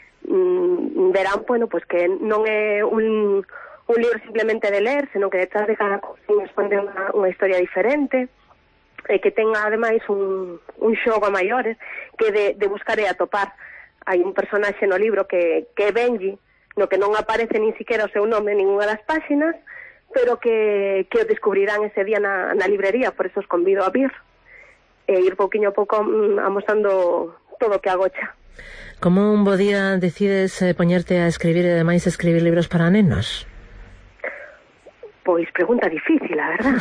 Mm, verán, bueno, pues que non é un, un libro simplemente de ler, senón que detrás de cada cousiña esconde unha, unha historia diferente e que tenga ademais un, un xogo a maiores que de, de buscar e atopar. Hai un personaxe no libro que, que é Benji, no que non aparece nin siquiera o seu nome en ninguna das páxinas, pero que, que o descubrirán ese día na, na librería, por eso os convido a vir e ir pouquiño a pouco mm, amosando todo o que agocha. Como un bo día decides eh, poñerte a escribir e ademais escribir libros para nenos? Pois pregunta difícil, a verdad.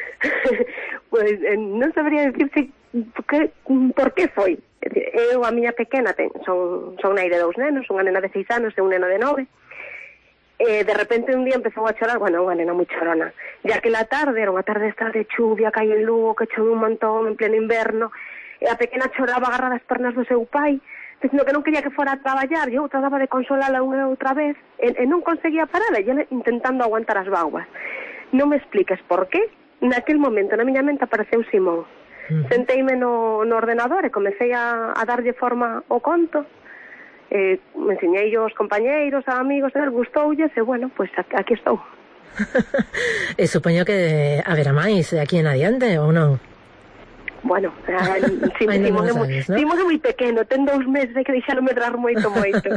Pois eh, non sabría decirse que, por que foi. Eu, a miña pequena, ten, son, son nai de dous nenos, unha nena de seis anos e un neno de nove. Eh, de repente un día empezou a chorar, bueno, unha nena moi chorona, ya que la tarde, era unha tarde esta de chuvia, cae en Lugo, que chove un montón en pleno inverno, e a pequena choraba agarrada as pernas do seu pai, dicindo que non quería que fora a traballar, e eu trataba de consolala unha e outra vez, e, e non conseguía parar, e ela intentando aguantar as vaguas. Non me expliques por qué, naquel momento na miña mente apareceu Simón. Mm. Senteime no, no ordenador e comecei a, a darlle forma ao conto, eh, me enseñei aos compañeiros, a amigos, e gustoulles, e bueno, pois pues aquí estou. E supoño que haberá máis de aquí en adiante, ou non? Bueno, eh, si, Ay, no Simón, sabes, é moi, ¿no? Simón é moi pequeno, ten dous meses, hai que deixalo medrar moito, moito.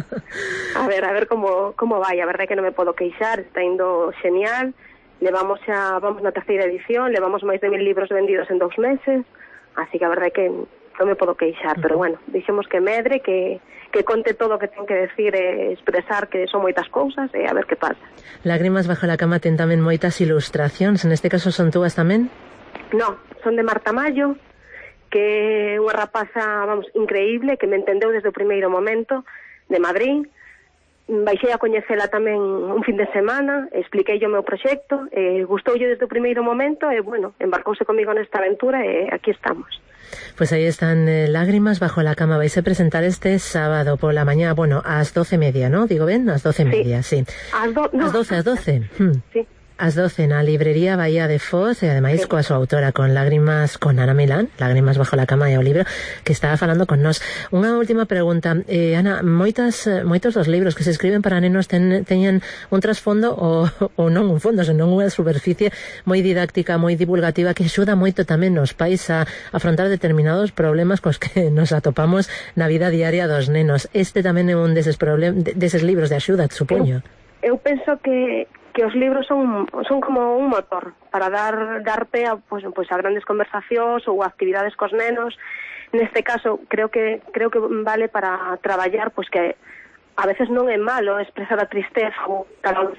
A ver, a ver como, como vai, a verdade é que non me podo queixar, está indo genial, levamos xa, vamos na terceira edición, levamos máis de mil libros vendidos en dous meses, así que a verdade é que non me podo queixar, pero bueno, dixemos que medre, que, que conte todo o que ten que decir e expresar, que son moitas cousas, e a ver que pasa. Lágrimas bajo la cama ten tamén moitas ilustracións, en este caso son túas tamén? No, son de Marta Mayo, que é unha rapaza, vamos, increíble, que me entendeu desde o primeiro momento, de Madrid. Baixei a coñecela tamén un fin de semana, expliquei o meu proxecto, e gustoulle desde o primeiro momento, e bueno, embarcouse comigo nesta aventura, e aquí estamos. Pues ahí están eh, Lágrimas bajo la cama. Vais a presentar este sábado por la mañana, bueno, ás doce media, ¿no? Digo ben, ás doce media, sí. Ás do, no, doce, ás doce. Hmm. Sí. Ás doce na librería Bahía de Foz, e ademais sí. coa súa autora, con Lágrimas, con Ana Milán, Lágrimas bajo la cama, é o libro que estaba falando con nós. Unha última pregunta, eh, Ana, moitas, moitos dos libros que se escriben para nenos ten, teñen un trasfondo ou, ou non un fondo, senón unha superficie moi didáctica, moi divulgativa, que axuda moito tamén nos pais a afrontar determinados problemas cos que nos atopamos na vida diaria dos nenos. Este tamén é un deses, problem, deses libros de axuda, supoño. Eu, eu penso que que os libros son son como un motor para dar dar pé a pues, pues a grandes conversacións ou a actividades cos nenos. Neste caso, creo que creo que vale para traballar, pues que a veces non é malo expresar a tristeza ou tal.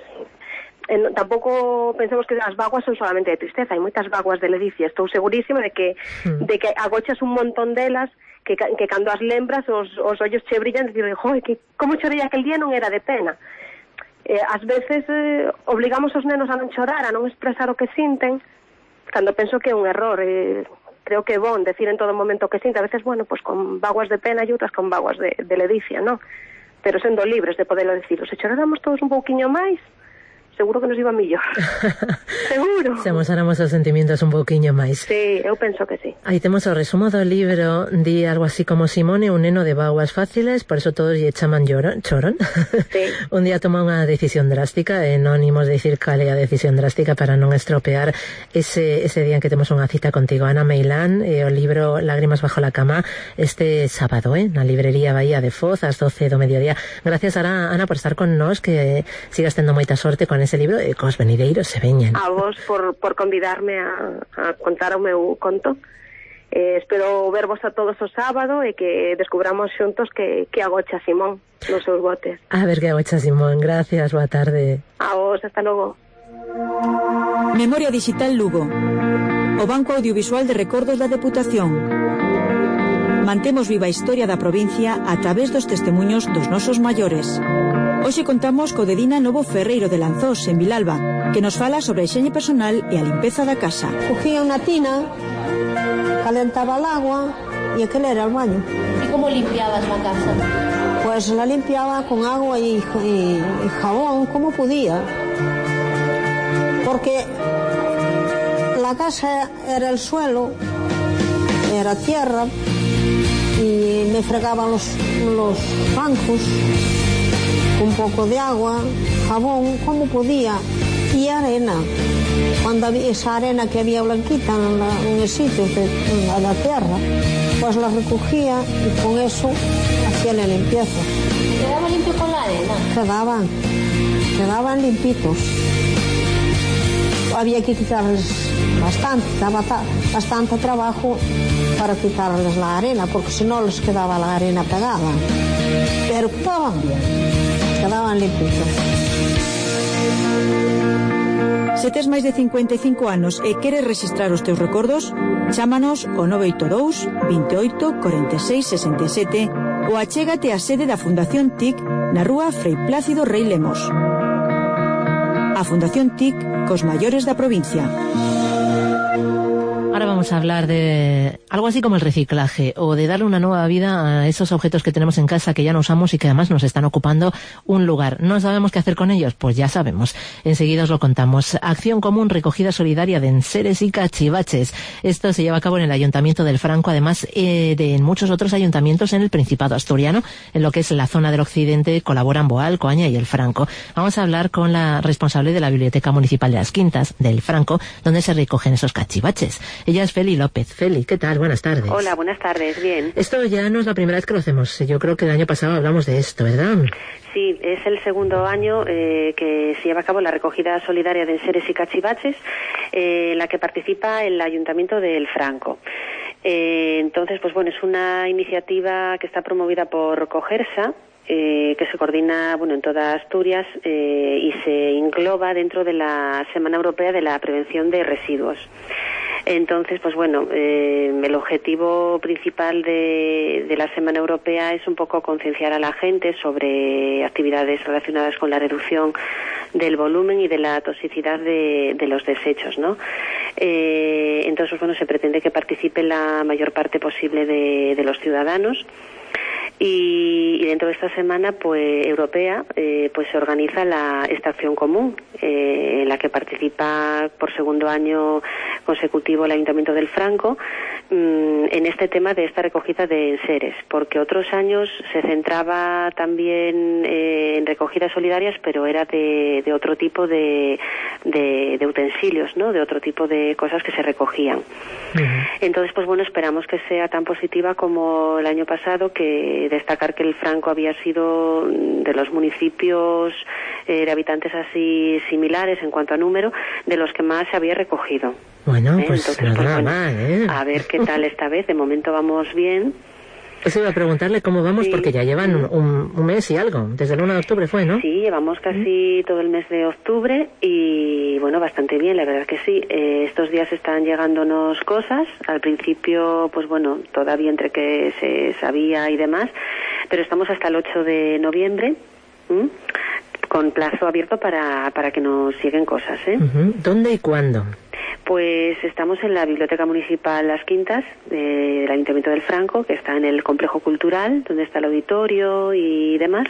En, tampouco pensemos que as vaguas son solamente de tristeza, hai moitas vaguas de ledicia. Estou segurísima de que mm. de que agochas un montón delas que, que cando as lembras os, os ollos che brillan e dicir, "Joi, que como chorei aquel día non era de pena." Eh, ás veces eh, obligamos os nenos a non chorar, a non expresar o que sinten, cando penso que é un error. Eh, creo que é bon decir en todo momento o que sinta, a veces, bueno, pues con vaguas de pena e outras con vaguas de, de ledicia, ¿no? Pero sendo libres de poderlo decir, se choráramos todos un pouquiño máis, seguro que nos iba millor. Seguro. Se amosáramos os sentimientos un pouquiño máis. Sí, eu penso que sí. Aí temos o resumo do libro, di algo así como Simone, un neno de vaguas fáciles, por eso todos lle chaman lloron, choron. Sí. Un día toma unha decisión drástica, e non imos dicir cal é a decisión drástica para non estropear ese, ese día en que temos unha cita contigo, Ana Meilán, e o libro Lágrimas bajo la cama, este sábado, eh, na librería Bahía de Foz, ás doce do mediodía. Gracias, Ana, Ana, por estar con nós, que sigas tendo moita sorte con ese libro e cos venideiros se veñen. A vos por, por convidarme a, a contar o meu conto. Eh, espero vervos a todos o sábado e que descubramos xuntos que, que agocha Simón nos seus botes. A ver que agocha Simón. Gracias, boa tarde. A vos, hasta logo. Memoria Digital Lugo, o Banco Audiovisual de Recordos da Deputación. Mantemos viva a historia da provincia a través dos testemunhos dos nosos maiores. Hoxe contamos co de Dina Novo Ferreiro de Lanzós, en Vilalba, que nos fala sobre a hixiene personal e a limpeza da casa. Cogía unha tina, calentaba el agua e aquel era el baño. E como limpiabas la casa? Pues la limpiaba con agua y, y, y jabón, como podía. Porque la casa era el suelo, era tierra, y me fregaban los, los bancos, un poco de agua, jabón, como podía, y arena. Cuando había esa arena que había blanquita en, la, en el sitio de en la tierra, pues la recogía y con eso hacía la limpieza. ¿Quedaba limpio con la arena? Quedaban, quedaban limpitos. Había que quitarles bastante, daba bastante trabajo para quitarles la arena, porque si no les quedaba la arena pegada. Pero quedaban bien, quedaban limpitos. Se tes máis de cincuenta e cinco anos e queres registrar os teus recordos, chámanos ao nove oito dous, veintioito, cuarenta e seis, sesenta e sete ou achégate á sede da Fundación T I C na rúa Frei Plácido Rei Lemos. A Fundación T I C cos maiores da provincia. Ahora vamos a hablar de algo así como el reciclaje o de darle una nueva vida a esos objetos que tenemos en casa que ya no usamos y que además nos están ocupando un lugar. ¿No sabemos qué hacer con ellos? Pues ya sabemos. Enseguida os lo contamos. Acción común, recogida solidaria de enseres y cachivaches. Esto se lleva a cabo en el Ayuntamiento del Franco, además eh, de en muchos otros ayuntamientos en el Principado asturiano, en lo que es la zona del occidente, colaboran Boal, Coaña y el Franco. Vamos a hablar con la responsable de la Biblioteca Municipal de las Quintas, del Franco, donde se recogen esos cachivaches. Ella es Feli López. Feli, ¿qué tal? Buenas tardes. Hola, buenas tardes, bien. Esto ya no es la primera vez que lo hacemos. Yo creo que el año pasado hablamos de esto, ¿verdad? Sí, es el segundo año eh, que se lleva a cabo la recogida solidaria de enseres y cachivaches, eh, en la que participa el Ayuntamiento del Franco. Eh, entonces, pues bueno, es una iniciativa que está promovida por Cogersa, Eh, que se coordina bueno en toda Asturias eh, y se engloba dentro de la Semana Europea de la Prevención de Residuos. Entonces, pues bueno, eh, el objetivo principal de, de la Semana Europea es un poco concienciar a la gente sobre actividades relacionadas con la reducción del volumen y de la toxicidad de, de los desechos, ¿no? Eh, entonces, bueno, se pretende que participe la mayor parte posible de, de los ciudadanos. Y, y dentro de esta semana pues europea eh, pues se organiza la esta acción común eh, en la que participa por segundo año consecutivo el Ayuntamiento del Franco mmm, en este tema de esta recogida de enseres, porque otros años se centraba también eh, en recogidas solidarias, pero era de, de otro tipo de, de, de utensilios, ¿no? De otro tipo de cosas que se recogían. Uh-huh. Entonces, pues bueno, esperamos que sea tan positiva como el año pasado, que destacar que el Franco había sido de los municipios eh, de habitantes así similares en cuanto a número, de los que más se había recogido. Bueno, ¿Eh? pues Entonces, nada pues, bueno, mal, ¿eh? A ver qué tal esta vez. De momento vamos bien. Eso iba a preguntarle cómo vamos, sí, porque ya llevan un, un, un mes y algo. Desde el uno de octubre fue, ¿no? Sí, llevamos casi todo el mes de octubre y, bueno, bastante bien, la verdad que sí. Eh, estos días están llegándonos cosas. Al principio, pues bueno, todavía entre que se sabía y demás, pero estamos hasta el ocho de noviembre, ¿m? Con plazo abierto para, para que nos lleguen cosas, ¿eh? Uh-huh. ¿Dónde y cuándo? Pues estamos en la Biblioteca Municipal Las Quintas eh, del Ayuntamiento del Franco, que está en el complejo cultural, donde está el auditorio y demás.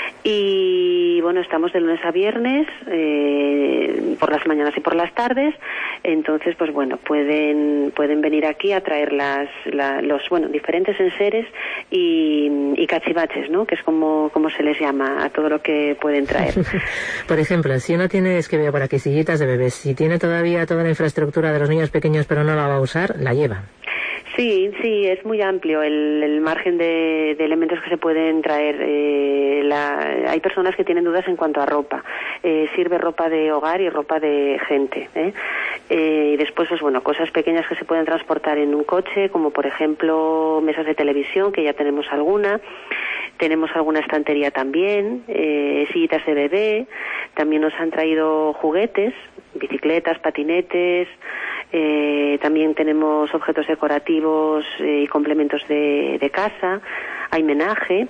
Y bueno, estamos de lunes a viernes, eh, por las mañanas y por las tardes. Entonces, pues bueno, pueden pueden venir aquí a traer las la, los bueno diferentes enseres y, y cachivaches, ¿no? Que es como como se les llama a todo lo que pueden traer. Por ejemplo, si uno tiene, es que veo por aquí sillitas de bebés, si tiene todavía toda la infraestructura de los niños pequeños pero no la va a usar, la lleva. Sí, sí, es muy amplio el, el margen de, de elementos que se pueden traer. Eh, la, hay personas que tienen dudas en cuanto a ropa. Eh, sirve ropa de hogar y ropa de gente, ¿eh? Eh, y después, pues bueno, cosas pequeñas que se pueden transportar en un coche, como por ejemplo mesas de televisión, que ya tenemos alguna. Tenemos alguna estantería también, eh, sillitas de bebé. También nos han traído juguetes, bicicletas, patinetes. Eh, también tenemos objetos decorativos eh, y complementos de, de casa. Hay menaje.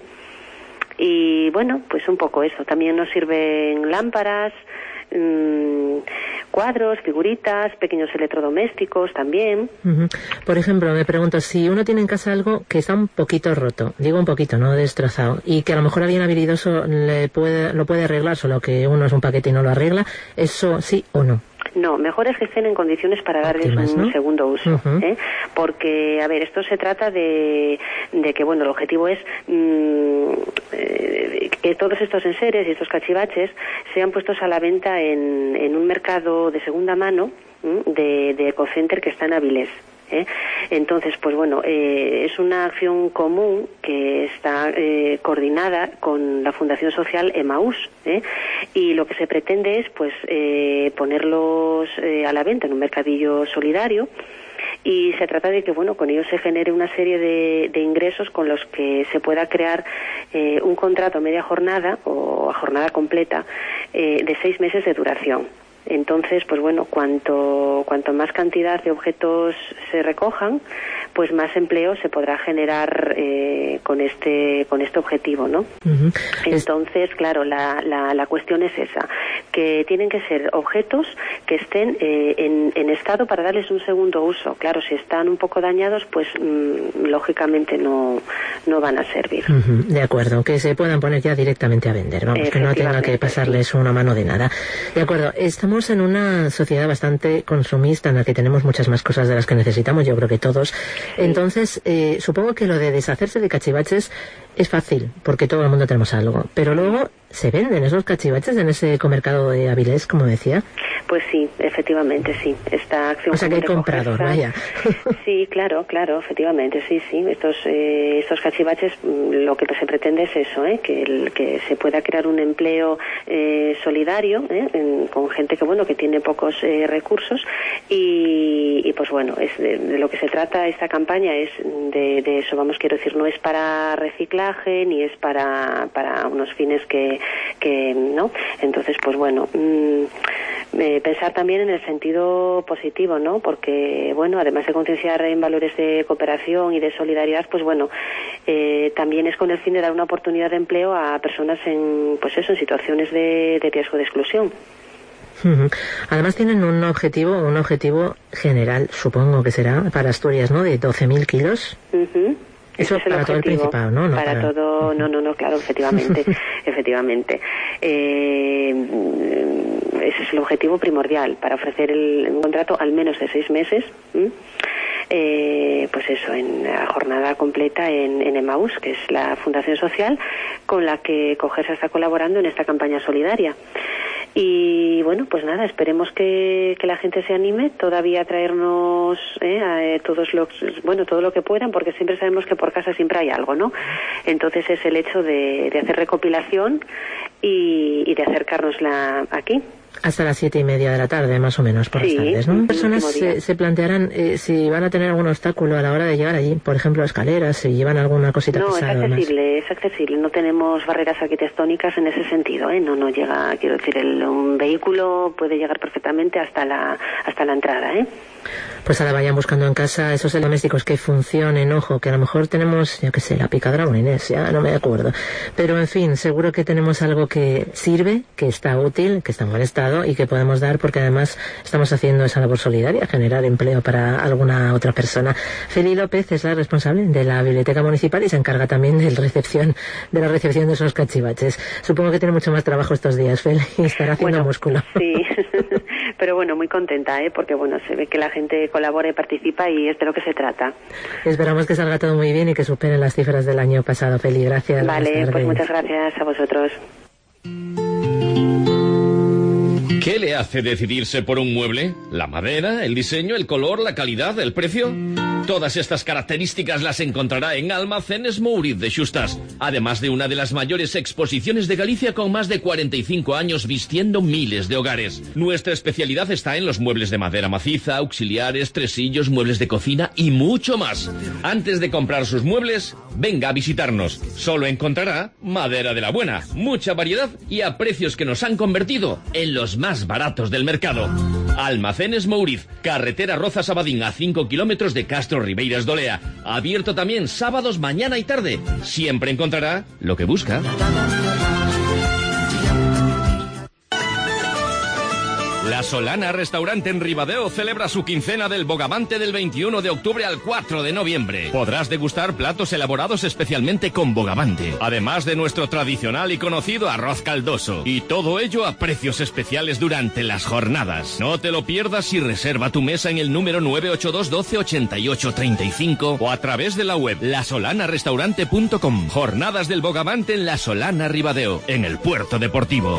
Y bueno, pues un poco eso. También nos sirven lámparas, mmm, cuadros, figuritas, pequeños electrodomésticos también. Uh-huh. Por ejemplo, me pregunto, si uno tiene en casa algo que está un poquito roto, digo un poquito, no destrozado, y que a lo mejor alguien habilidoso le puede, lo puede arreglar, solo que uno es un paquete y no lo arregla, ¿eso sí o no? No, mejor es que estén en condiciones para darles Óptimas, un ¿no? segundo uso, uh-huh. ¿eh? Porque, a ver, esto se trata de, de que, bueno, el objetivo es mmm, eh, que todos estos enseres y estos cachivaches sean puestos a la venta en, en un mercado de segunda mano ¿m? de, de Ecocenter que está en Avilés. ¿Eh? Entonces, pues bueno, eh, es una acción común que está eh, coordinada con la Fundación Social Emaús, ¿eh? Y lo que se pretende es, pues, eh, ponerlos eh, a la venta en un mercadillo solidario. Y se trata de que, bueno, con ello se genere una serie de, de ingresos con los que se pueda crear eh, un contrato a media jornada o a jornada completa eh, de seis meses de duración. Entonces, pues bueno, cuanto, cuanto más cantidad de objetos se recojan, pues más empleo se podrá generar eh, con este con este objetivo, ¿no? Uh-huh. Entonces, claro, la, la, la cuestión es esa, que tienen que ser objetos que estén eh, en, en estado para darles un segundo uso. Claro, si están un poco dañados, pues mmm, lógicamente no, no van a servir. Uh-huh. De acuerdo, que se puedan poner ya directamente a vender, vamos, que no tenga que pasarles sí. una mano de nada. De acuerdo, estamos en una sociedad bastante consumista en la que tenemos muchas más cosas de las que necesitamos, yo creo que todos. Sí. Entonces, eh, supongo que lo de deshacerse de cachivaches es fácil, porque todo el mundo tenemos algo, pero luego ¿se venden esos cachivaches en ese comercado de Avilés, como decía? Pues sí, efectivamente, sí. Esta acción. O sea que hay comprador, vaya. Sí, claro, claro, efectivamente, sí, sí. Estos eh, estos cachivaches, lo que se pretende es eso, ¿eh? que, el, que se pueda crear un empleo eh, solidario ¿eh? en, con gente que bueno que tiene pocos eh, recursos y, y pues bueno, es de, de lo que se trata esta campaña es de, de eso, vamos, quiero decir, no es para reciclaje ni es para para unos fines que que no. Entonces, pues bueno. Mmm, Eh, pensar también en el sentido positivo, ¿no? Porque, bueno, además de concienciar en valores de cooperación y de solidaridad, pues bueno, eh, también es con el fin de dar una oportunidad de empleo a personas en, pues eso, en situaciones de, de riesgo de exclusión. Uh-huh. Además tienen un objetivo, un objetivo general, supongo que será, para Asturias, ¿no? De doce mil kilos. Uh-huh. Eso es para todo el Principado, ¿no? no para, para todo, no, no, no, claro, efectivamente, efectivamente. Eh, ese es el objetivo primordial, para ofrecer el, un contrato al menos de seis meses, eh, pues eso, en la jornada completa en, en Emaús, que es la fundación social con la que Cogersa está colaborando en esta campaña solidaria. Y bueno, pues nada, esperemos que, que la gente se anime todavía a traernos eh, a, eh, todos los, bueno, todo lo que puedan, porque siempre sabemos que por casa siempre hay algo, ¿no? Entonces es el hecho de, de hacer recopilación y, y de acercárnosla aquí. Hasta las siete y media de la tarde, más o menos, por sí, las tardes, ¿no? Personas se, se plantearán eh, si van a tener algún obstáculo a la hora de llegar allí, por ejemplo, escaleras, si llevan alguna cosita no, pesada. No, es accesible, es accesible. No tenemos barreras arquitectónicas en ese sentido, ¿eh? No, no llega, quiero decir, el, un vehículo puede llegar perfectamente hasta la, hasta la entrada, ¿eh? Pues ahora vayan buscando en casa esos electrodomésticos que funcionen, ojo, que a lo mejor tenemos, yo qué sé, la picadora o Inés, ya no me acuerdo. Pero en fin, seguro que tenemos algo que sirve, que está útil, que está en buen estado y que podemos dar porque además estamos haciendo esa labor solidaria, generar empleo para alguna otra persona. Feli López es la responsable de la Biblioteca Municipal y se encarga también de la recepción de la recepción de esos cachivaches. Supongo que tiene mucho más trabajo estos días, Feli, y estará haciendo bueno, músculo. Sí, pero bueno, muy contenta, ¿eh? Porque bueno, se ve que la gente colabora y participa y es de lo que se trata. Esperamos que salga todo muy bien y que superen las cifras del año pasado. Feli, gracias. Vale, pues muchas gracias a vosotros. ¿Qué le hace decidirse por un mueble? ¿La madera, el diseño, el color, la calidad, el precio? Todas estas características las encontrará en Almacenes Mouriz de Xustas, además de una de las mayores exposiciones de Galicia con más de cuarenta y cinco años vistiendo miles de hogares. Nuestra especialidad está en los muebles de madera maciza, auxiliares, tresillos, muebles de cocina y mucho más. Antes de comprar sus muebles, venga a visitarnos. Solo encontrará madera de la buena, mucha variedad y a precios que nos han convertido en los más baratos del mercado. Almacenes Mouriz, carretera Rozas-Abadín a cinco kilómetros de Castro Ribeiras de Olea. Abierto también sábados, mañana y tarde. Siempre encontrará lo que busca. La Solana Restaurante en Ribadeo celebra su quincena del bogavante del veintiuno de octubre al cuatro de noviembre. Podrás degustar platos elaborados especialmente con bogavante, además de nuestro tradicional y conocido arroz caldoso. Y todo ello a precios especiales durante las jornadas. No te lo pierdas y reserva tu mesa en el número nueve ocho dos, doce, ochenta y ocho, treinta y cinco o a través de la web la solana restaurante punto com. Jornadas del bogavante en La Solana Ribadeo, en el puerto deportivo.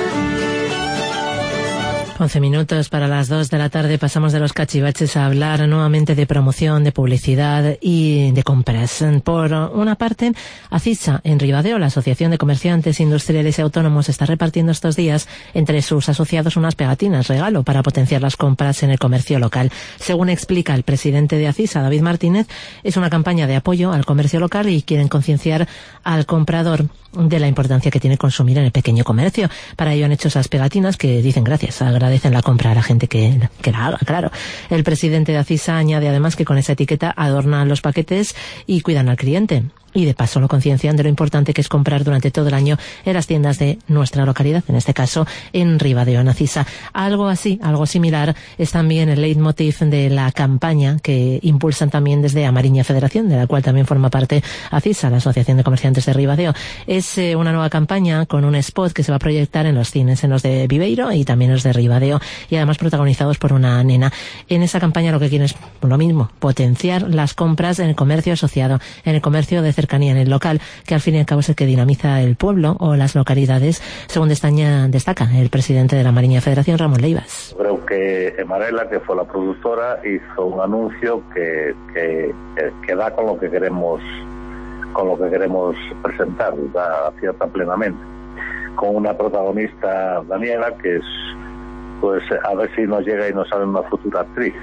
once minutos para las dos de la tarde. Pasamos de los cachivaches a hablar nuevamente de promoción, de publicidad y de compras. Por una parte, ACISA en Ribadeo, la Asociación de Comerciantes Industriales y Autónomos, está repartiendo estos días entre sus asociados unas pegatinas regalo para potenciar las compras en el comercio local. Según explica el presidente de ACISA, David Martínez, es una campaña de apoyo al comercio local y quieren concienciar al comprador de la importancia que tiene consumir en el pequeño comercio. Para ello han hecho esas pegatinas que dicen gracias, agradecer agradecen la compra a la gente que, que la haga, claro. El presidente de Acisa añade además que con esa etiqueta adornan los paquetes y cuidan al cliente. Y de paso lo conciencian de lo importante que es comprar durante todo el año en las tiendas de nuestra localidad, en este caso en Ribadeo, en Acisa. Algo así, algo similar es también el leitmotiv de la campaña que impulsan también desde Amariña Federación, de la cual también forma parte Acisa, la Asociación de Comerciantes de Ribadeo. Es eh, una nueva campaña con un spot que se va a proyectar en los cines, en los de Viveiro y también en los de Ribadeo, y además protagonizados por una nena. En esa campaña lo que quieren es lo mismo, potenciar las compras en el comercio asociado, en el comercio de cercanía, en el local, que al fin y al cabo es el que dinamiza el pueblo o las localidades, según destaña, destaca el presidente de la Amariña Federación, Ramón Leivas. Creo que Emarela, que fue la productora, hizo un anuncio que, que, que da con lo que queremos con lo que queremos presentar, da acierta plenamente, con una protagonista, Daniela, que es, pues a ver si nos llega y nos sale una futura actriz,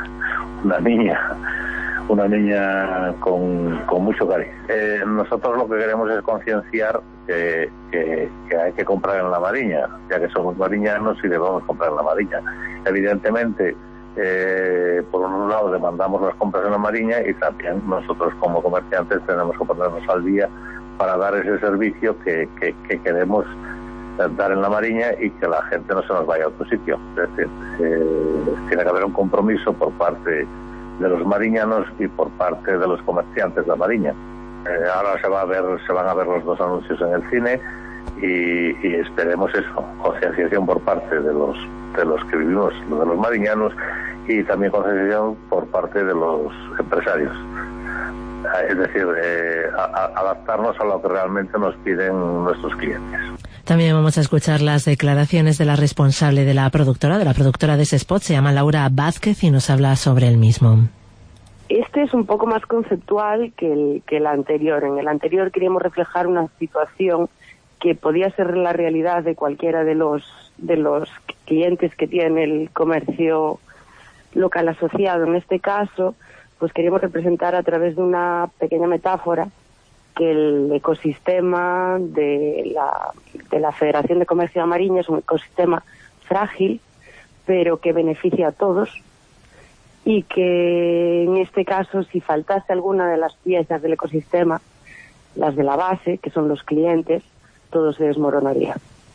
una niña una niña con, con mucho cariño. Eh, nosotros lo que queremos es concienciar que, que, que hay que comprar en la Mariña, ya que somos mariñanos y debemos comprar en la Mariña. Evidentemente, eh, por un lado demandamos las compras en la Mariña y también nosotros como comerciantes tenemos que ponernos al día para dar ese servicio que, que, que queremos dar en la Mariña y que la gente no se nos vaya a otro sitio. Es decir, eh, tiene que haber un compromiso por parte de los mariñanos y por parte de los comerciantes de la Mariña. Eh, ahora se va a ver, se van a ver los dos anuncios en el cine y, y esperemos eso, concienciación por parte de los de los que vivimos, de los mariñanos, y también concienciación por parte de los empresarios. Es decir, eh, a, a adaptarnos a lo que realmente nos piden nuestros clientes. También vamos a escuchar las declaraciones de la responsable de la productora, de la productora de ese spot, se llama Laura Vázquez y nos habla sobre el mismo. Este es un poco más conceptual que el, que el anterior. En el anterior queríamos reflejar una situación que podía ser la realidad de cualquiera de los, de los clientes que tiene el comercio local asociado. En este caso, pues queríamos representar a través de una pequeña metáfora que el ecosistema de la, de la Federación de Comercio de Amariña es un ecosistema frágil, pero que beneficia a todos, y que en este caso, si faltase alguna de las piezas del ecosistema, las de la base, que son los clientes, todo se desmoronaría.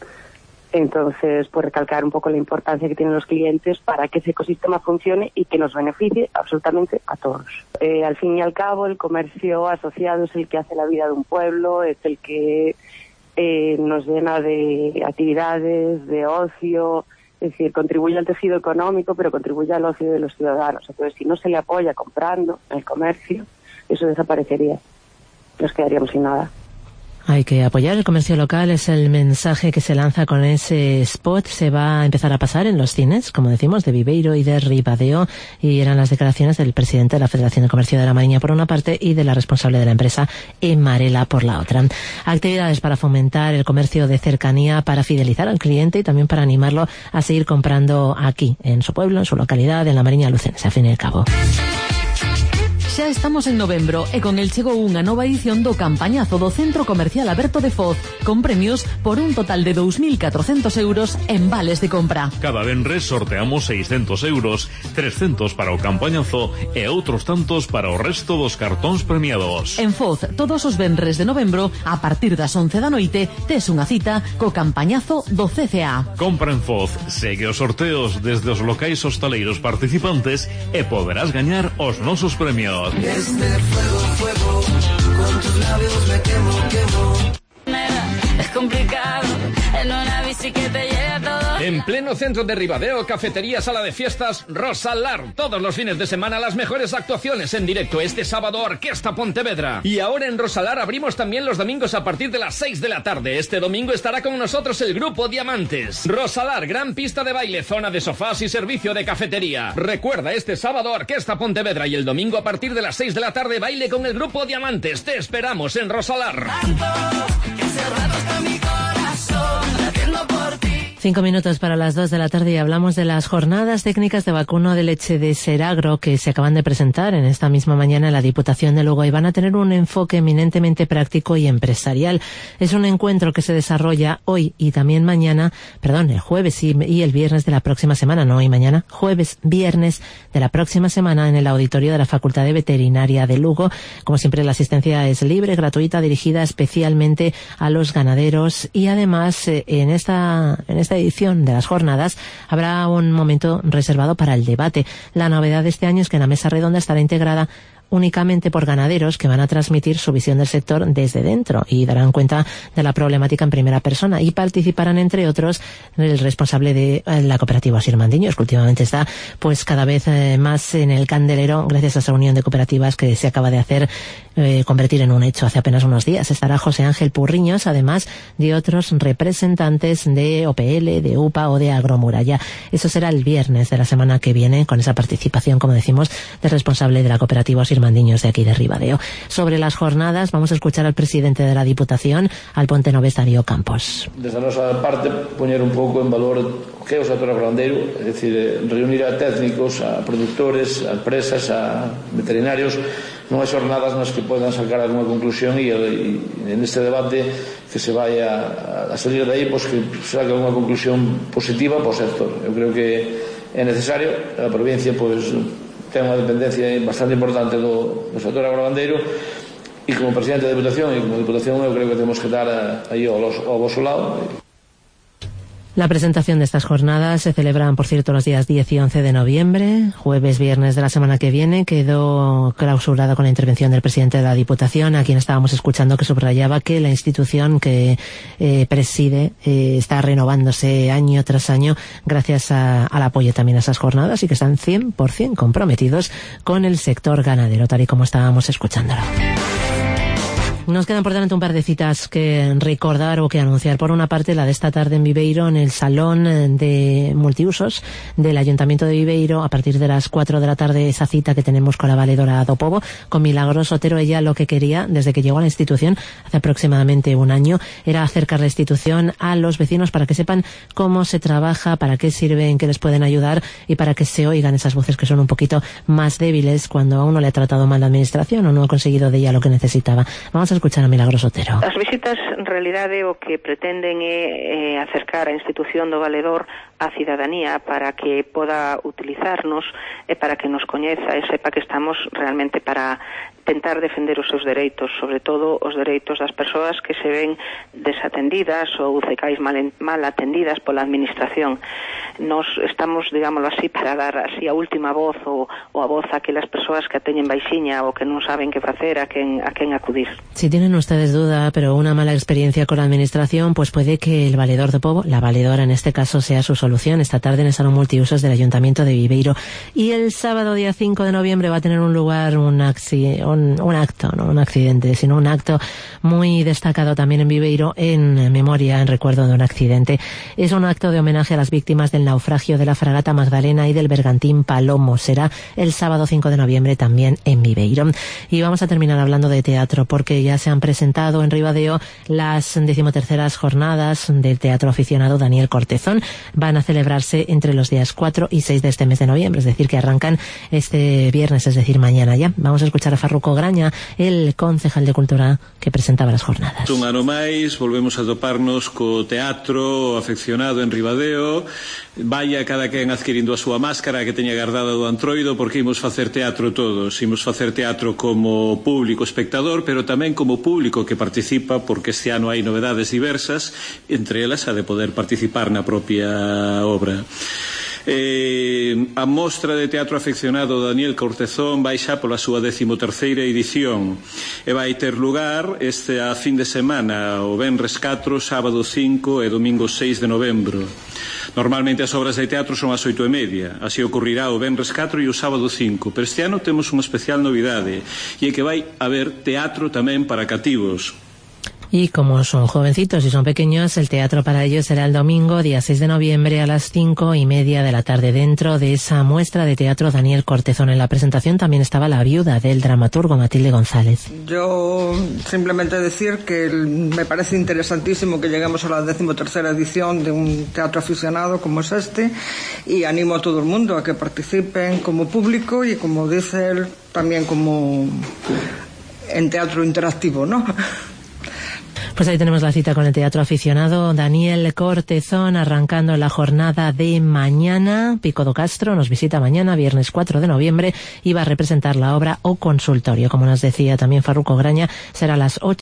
Entonces, pues recalcar un poco la importancia que tienen los clientes para que ese ecosistema funcione y que nos beneficie absolutamente a todos. Eh, al fin y al cabo, el comercio asociado es el que hace la vida de un pueblo, es el que eh, nos llena de actividades, de ocio, es decir, contribuye al tejido económico, pero contribuye al ocio de los ciudadanos. Entonces, si no se le apoya comprando en el comercio, eso desaparecería. Nos quedaríamos sin nada. Hay que apoyar el comercio local, es el mensaje que se lanza con ese spot. Se va a empezar a pasar en los cines, como decimos, de Viveiro y de Ribadeo, y eran las declaraciones del presidente de la Federación de Comercio de la Mariña por una parte y de la responsable de la empresa, Emarela, por la otra. Actividades para fomentar el comercio de cercanía, para fidelizar al cliente y también para animarlo a seguir comprando aquí, en su pueblo, en su localidad, en la Mariña Lucense, a fin y al cabo. Xa estamos en novembro e con el chegou unha nova edición do campañazo do Centro Comercial Aberto de Foz, con premios por un total de dous mil catrocentos euros en vales de compra. Cada venres sorteamos seiscentos euros, trescentos para o campañazo e outros tantos para o resto dos cartóns premiados. En Foz, todos os venres de novembro, a partir das once da noite, tes unha cita co campañazo do C C A. Compra en Foz, segue os sorteos desde os locais hostaleiros participantes e poderás gañar os nosos premios. Este fuego, fuego, con tus labios me quemo, quemo. Es complicado, en una bici que te llega todo. En pleno centro de Ribadeo, cafetería, sala de fiestas, Rosalar. Todos los fines de semana las mejores actuaciones en directo. Este sábado, Orquesta Pontevedra. Y ahora en Rosalar abrimos también los domingos a partir de las seis de la tarde. Este domingo estará con nosotros el grupo Diamantes. Rosalar, gran pista de baile, zona de sofás y servicio de cafetería. Recuerda, este sábado, Orquesta Pontevedra, y el domingo a partir de las seis de la tarde, baile con el grupo Diamantes. Te esperamos en Rosalar. Tanto, que ese rato está mi corazón latiendo por ti. Cinco minutos para las dos de la tarde y hablamos de las jornadas técnicas de vacuno de leche de Seragro que se acaban de presentar en esta misma mañana en la Diputación de Lugo y van a tener un enfoque eminentemente práctico y empresarial. Es un encuentro que se desarrolla hoy y también mañana, perdón, el jueves y, y el viernes de la próxima semana, no hoy y mañana, jueves, viernes de la próxima semana en el auditorio de la Facultad de Veterinaria de Lugo. Como siempre, la asistencia es libre, gratuita, dirigida especialmente a los ganaderos y además eh, en esta en esta edición de las jornadas habrá un momento reservado para el debate. La novedad de este año es que la mesa redonda estará integrada únicamente por ganaderos que van a transmitir su visión del sector desde dentro y darán cuenta de la problemática en primera persona y participarán entre otros el responsable de la cooperativa Sir Mandiños, que últimamente está pues cada vez eh, más en el candelero gracias a esa unión de cooperativas que se acaba de hacer eh, convertir en un hecho hace apenas unos días. Estará José Ángel Purriños, además de otros representantes de O P L, de U P A o de Agromuralla. Eso será el viernes de la semana que viene con esa participación, como decimos, del responsable de la cooperativa Sir Mandiños de aquí de Ribadeo. Sobre las jornadas vamos a escuchar al presidente de la Diputación, al pontenovés Darío Campos. Desde a nosa parte, poñer un pouco en valor o que é o sector agrogandeiro, é dicir, reunir a técnicos, a productores, a empresas, a veterinarios, nunhas xornadas nas que podan sacar alguna conclusión e, e en este debate que se vai a, a salir de aí, pois que saque alguna conclusión positiva para o sector. Eu creo que é necesario, a provincia pois ten unha dependencia bastante importante do, do sector agrogandeiro e como presidente da Diputación e como Diputación eu creo que temos que dar aí ao, ao vosso lado. La presentación de estas jornadas se celebran, por cierto, los días diez y once de noviembre, jueves, viernes de la semana que viene. Quedó clausurada con la intervención del presidente de la Diputación, a quien estábamos escuchando, que subrayaba que la institución que eh, preside eh, está renovándose año tras año gracias a, al apoyo también a esas jornadas y que están cien por ciento comprometidos con el sector ganadero, tal y como estábamos escuchándolo. Nos quedan por delante un par de citas que recordar o que anunciar. Por una parte, la de esta tarde en Viveiro, en el Salón de Multiusos del Ayuntamiento de Viveiro, a partir de las cuatro de la tarde, esa cita que tenemos con la valedora do Pobo, con Milagros Otero. Ella lo que quería, desde que llegó a la institución, hace aproximadamente un año, era acercar la institución a los vecinos para que sepan cómo se trabaja, para qué sirve, en qué les pueden ayudar y para que se oigan esas voces que son un poquito más débiles cuando a uno le ha tratado mal la administración o no ha conseguido de ella lo que necesitaba. Vamos a escuchar a Milagros Otero. As visitas, en realidade, o que pretenden é, é acercar a institución do valedor á cidadanía para que poda utilizarnos e para que nos coñeza e sepa que estamos realmente para tentar defender os seus dereitos, sobre todo os dereitos das persoas que se ven desatendidas ou cecais mal, mal atendidas pola administración. Nos estamos, digámoslo así, para dar así a última voz ou, ou a voz a aquelas persoas que a teñen baixiña ou que non saben que facer, a quen, a quen acudir. Si tienen ustedes duda, pero una mala experiencia con la administración, pues puede que el valedor do Pobo, la valedora en este caso, sea su solución. Esta tarde en el Salón Multiusos del Ayuntamiento de Viveiro. Y el sábado día cinco de noviembre va a tener un lugar un, un, un acto, no un accidente, sino un acto muy destacado también en Viveiro en memoria, en recuerdo de un accidente. Es un acto de homenaje a las víctimas del naufragio de la fragata Magdalena y del bergantín Palomo. Será el sábado cinco de noviembre también en Viveiro. Y vamos a terminar hablando de teatro, porque ya se han presentado en Ribadeo las decimoterceras jornadas del Teatro Aficionado Daniel Cortezón. Van a celebrarse entre los días cuatro y seis de este mes de noviembre, es decir, que arrancan este viernes, es decir, mañana ya. Vamos a escuchar a Farruco Graña, el concejal de Cultura que presentaba las jornadas. Un ano máis, volvemos a toparnos co Teatro Afeccionado en Ribadeo. Vaya cada quen adquirindo a súa máscara que teña guardada do antroido, porque imos facer teatro todos. Imos facer teatro como público espectador, pero tamén como público que participa, porque este ano hai novedades diversas, entre elas a de poder participar na propia obra. Eh, a mostra de teatro afeccionado Daniel Cortezón vai xa pola súa decimoterceira edición e vai ter lugar este a fin de semana, o venres catro, sábado cinco e domingo seis de novembro. Normalmente as obras de teatro son as oito e media, así ocurrirá o venres catro e o sábado cinco, pero este ano temos unha especial novidade, e é que vai haber teatro tamén para cativos. Y como son jovencitos y son pequeños, el teatro para ellos será el domingo, día seis de noviembre, a las cinco y media de la tarde. Dentro de esa muestra de teatro Daniel Cortezón. En la presentación también estaba la viuda del dramaturgo Matilde González. Yo simplemente decir que me parece interesantísimo que lleguemos a la decimotercera edición de un teatro aficionado como es este, y animo a todo el mundo a que participen como público y, como dice él, también como en teatro interactivo, ¿no? Pues ahí tenemos la cita con el teatro aficionado Daniel Cortezón, arrancando la jornada de mañana. Pico do Castro nos visita mañana, viernes cuatro de noviembre, y va a representar la obra O Consultorio. Como nos decía también Farruco Graña, será a las ocho